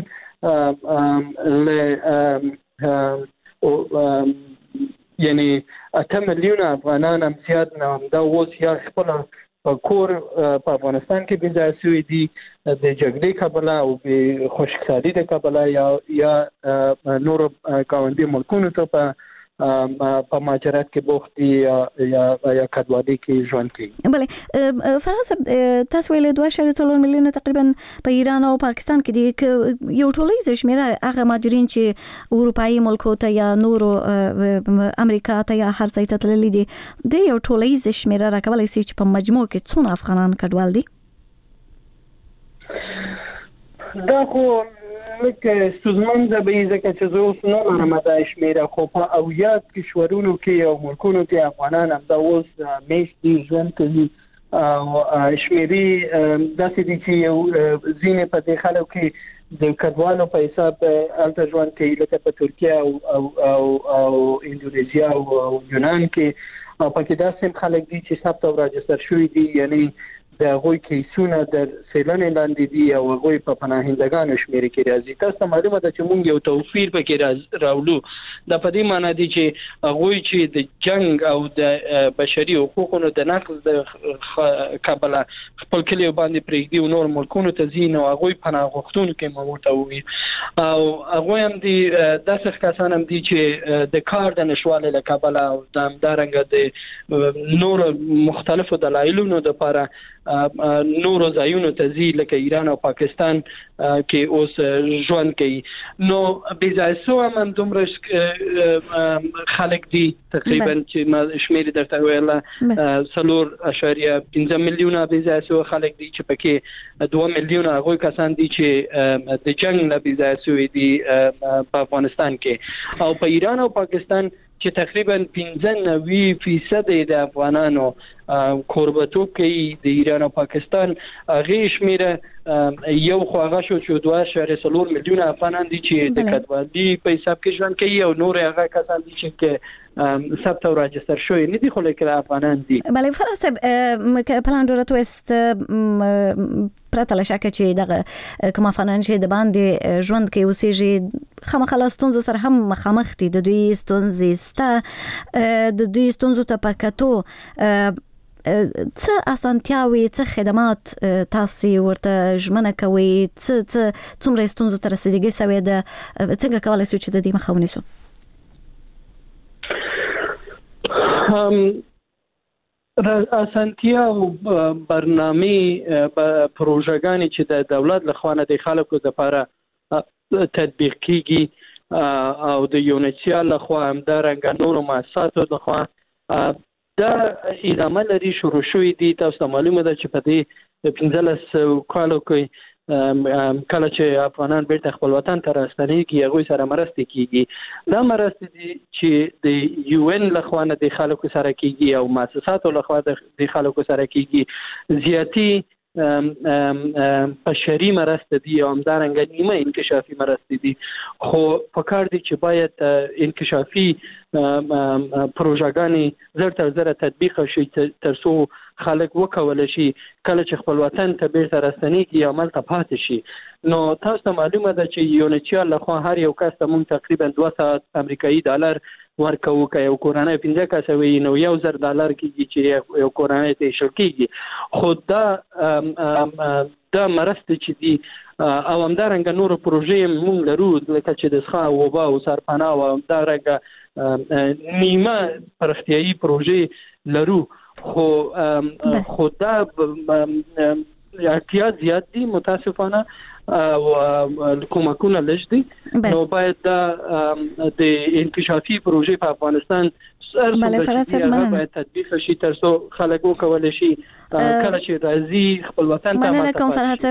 یعنی اته میلیونه افغانان هم زیات نه همدا اوس یا خپل په کور په افغانستان کې بې ځایه شوي دي د جګړې کبله او د خشکسالي د کبله یا یا نورو ګاونډي ملکونو ته په په مهاجرت کې بوخت دي یا یا کډوالي کې ژوند کوي. بله فرهاد صاحب، تاسو ویلي دوه اعشاریه څلور میلیونه تقریبا په ایران او پاکستان کې دي، که یو ټولیزه شمېره هغه مهاجرین چې اروپایي ملکو ته یا نورو امریکا ته یا هر ځای ته تللي دي، د یو ټولیزه شمېره راکولی سي چې په مجموع کې څونه افغانان کډوال دي؟ دا خو لکه ستونزمنده به وي ځکه چې زه اوس نه لرم دا شمېره، خو په اویا کشورونو کې او ملکونو کې افغانان همدا اوس میشت دي، ژوند کوي او شمېرې داسې دي چې یو ځینې په دې خلکو کې د کډوالو په حساب هلته ژوند کوي، لکه په ترکیه او او او اندونیزیا او یونان کې، او پکې داسې هم خلک دي چې ثبت او راجستر شوي دي، یعنی د هغوی کیسونه د څېړنې لاندې دي او هغوی په پناهندګانو شمېره کې راځي. تاسو ته معلومه ده چې موږ یو توفیر پکې راولو، دا په دې معنا دي چې هغوی چې د جنګ او د بشري حقوقو د نقض د کبله خپل کلیو باندې پرېږدي او نور ملکونو ته ځي، نو هغوی پناه غوښتونکي مو ورته ووایي، او هغوی هم دي داسې کسان هم دي چې د کار د نشوالي له کبله او همدارنګه د نورو مختلفو دلایلونو دپاره نورو ځایونو ته ځي، لکه ایران او پاکستان کې اوس ژوند کوي. نو بې ځایه شوي هم همدومره خلک دي، تقریبا چې ما شمېرې درته ویله څلور اشاریه پنځه میلیونه بې ځایه شوي خلک دي، چې پکې دوه میلیونه هغوی کسان دي چې د جنګ نه بې ځایه شوي دي په افغانستان کې، او په ایران او پاکستان چې تقریبا پنځه نوي فیصد د افغانانو کوربتوب کوي د ایران او پاکستان، هغې شمېره یو خو هغه شو چې دوه اعشاریه څلور میلیونه افغانان دي چې د کډوالي په حساب کې ژوند کوي، او نور هغه کسان دي چې ثبت او راجستر شوي نه دي خو لیکن افغانان دي. بله فرهاد صاحب، پلان جوړه است پرته له شکه چې دغه کوم افغانان چې د باندې ژوند کوي اوسېږي خامخا له ستونزو سره هم مخامخ دي، د دوی ستونزې سته، د دوی ستونزو ته په کتو څه اسانتیاوي څه خدمات تاسو ورته ژمنه کوئ، څه څه څومره ستونزو ته رسیدګي سوې ده، څنګه کولی شو چې د دې مخه ونیسو؟ اسانتیا او برنامې پروژه‌ګانې چې د دولت لخوا نه د خلکو لپاره تطبیق کیږي او د یونیسیا لخوا همدارنګه نورو مؤسساتو لخوا دا ادامه لري، شروع شوي دي. تاسو ته معلومه ده چې په دې پنځلس کالو کې کله چې افغانان بیرته خپل وطن ته راستنېږي هغوی سره مرستې کیږي. دا مرستې دي چې د یو ان لخوا نه د خلکو سره کیږي او مؤسساتو لخوا د خلکو سره کیږي. زیاتی بشري مرسته دي او همدارنګه نیمه انکشافي مرسته دي، خو پکار دي چې باید انکشافي پروژاګانې زر تر زره تطبیق شي تر څو خلک وکول شي کله چې خپل وطن ته بیرته راستنېږي عمل ته پاتې شي. نو تاسو ته معلومه ده چې یونیچیال لخوا هر یو کس ته موږ تقریبا دوه سوه امریکایي ډالر ورکوو، که یو کورنۍ پنځه کسه وي نو یو زر ډالر کېږي چې یو کورنۍ ته ایښودل کېږي. خو دا دا مرستې چې دي او همدارنګه نورو پروژې موږ لرو لکه چې د څښاک او اوبه او سرپناه او همدارنګه نیمه پراختیایي پروژې لرو، خو خو دا اړتیا زیات دي متاسفانه او کومکونه لږ دي. نو باید دا د انکشافي پروژې په افغانستان باید تطبیق شي تر څو خلک وکولی شي کله چې راځي خپل وطن ته. مننه کوم فرحت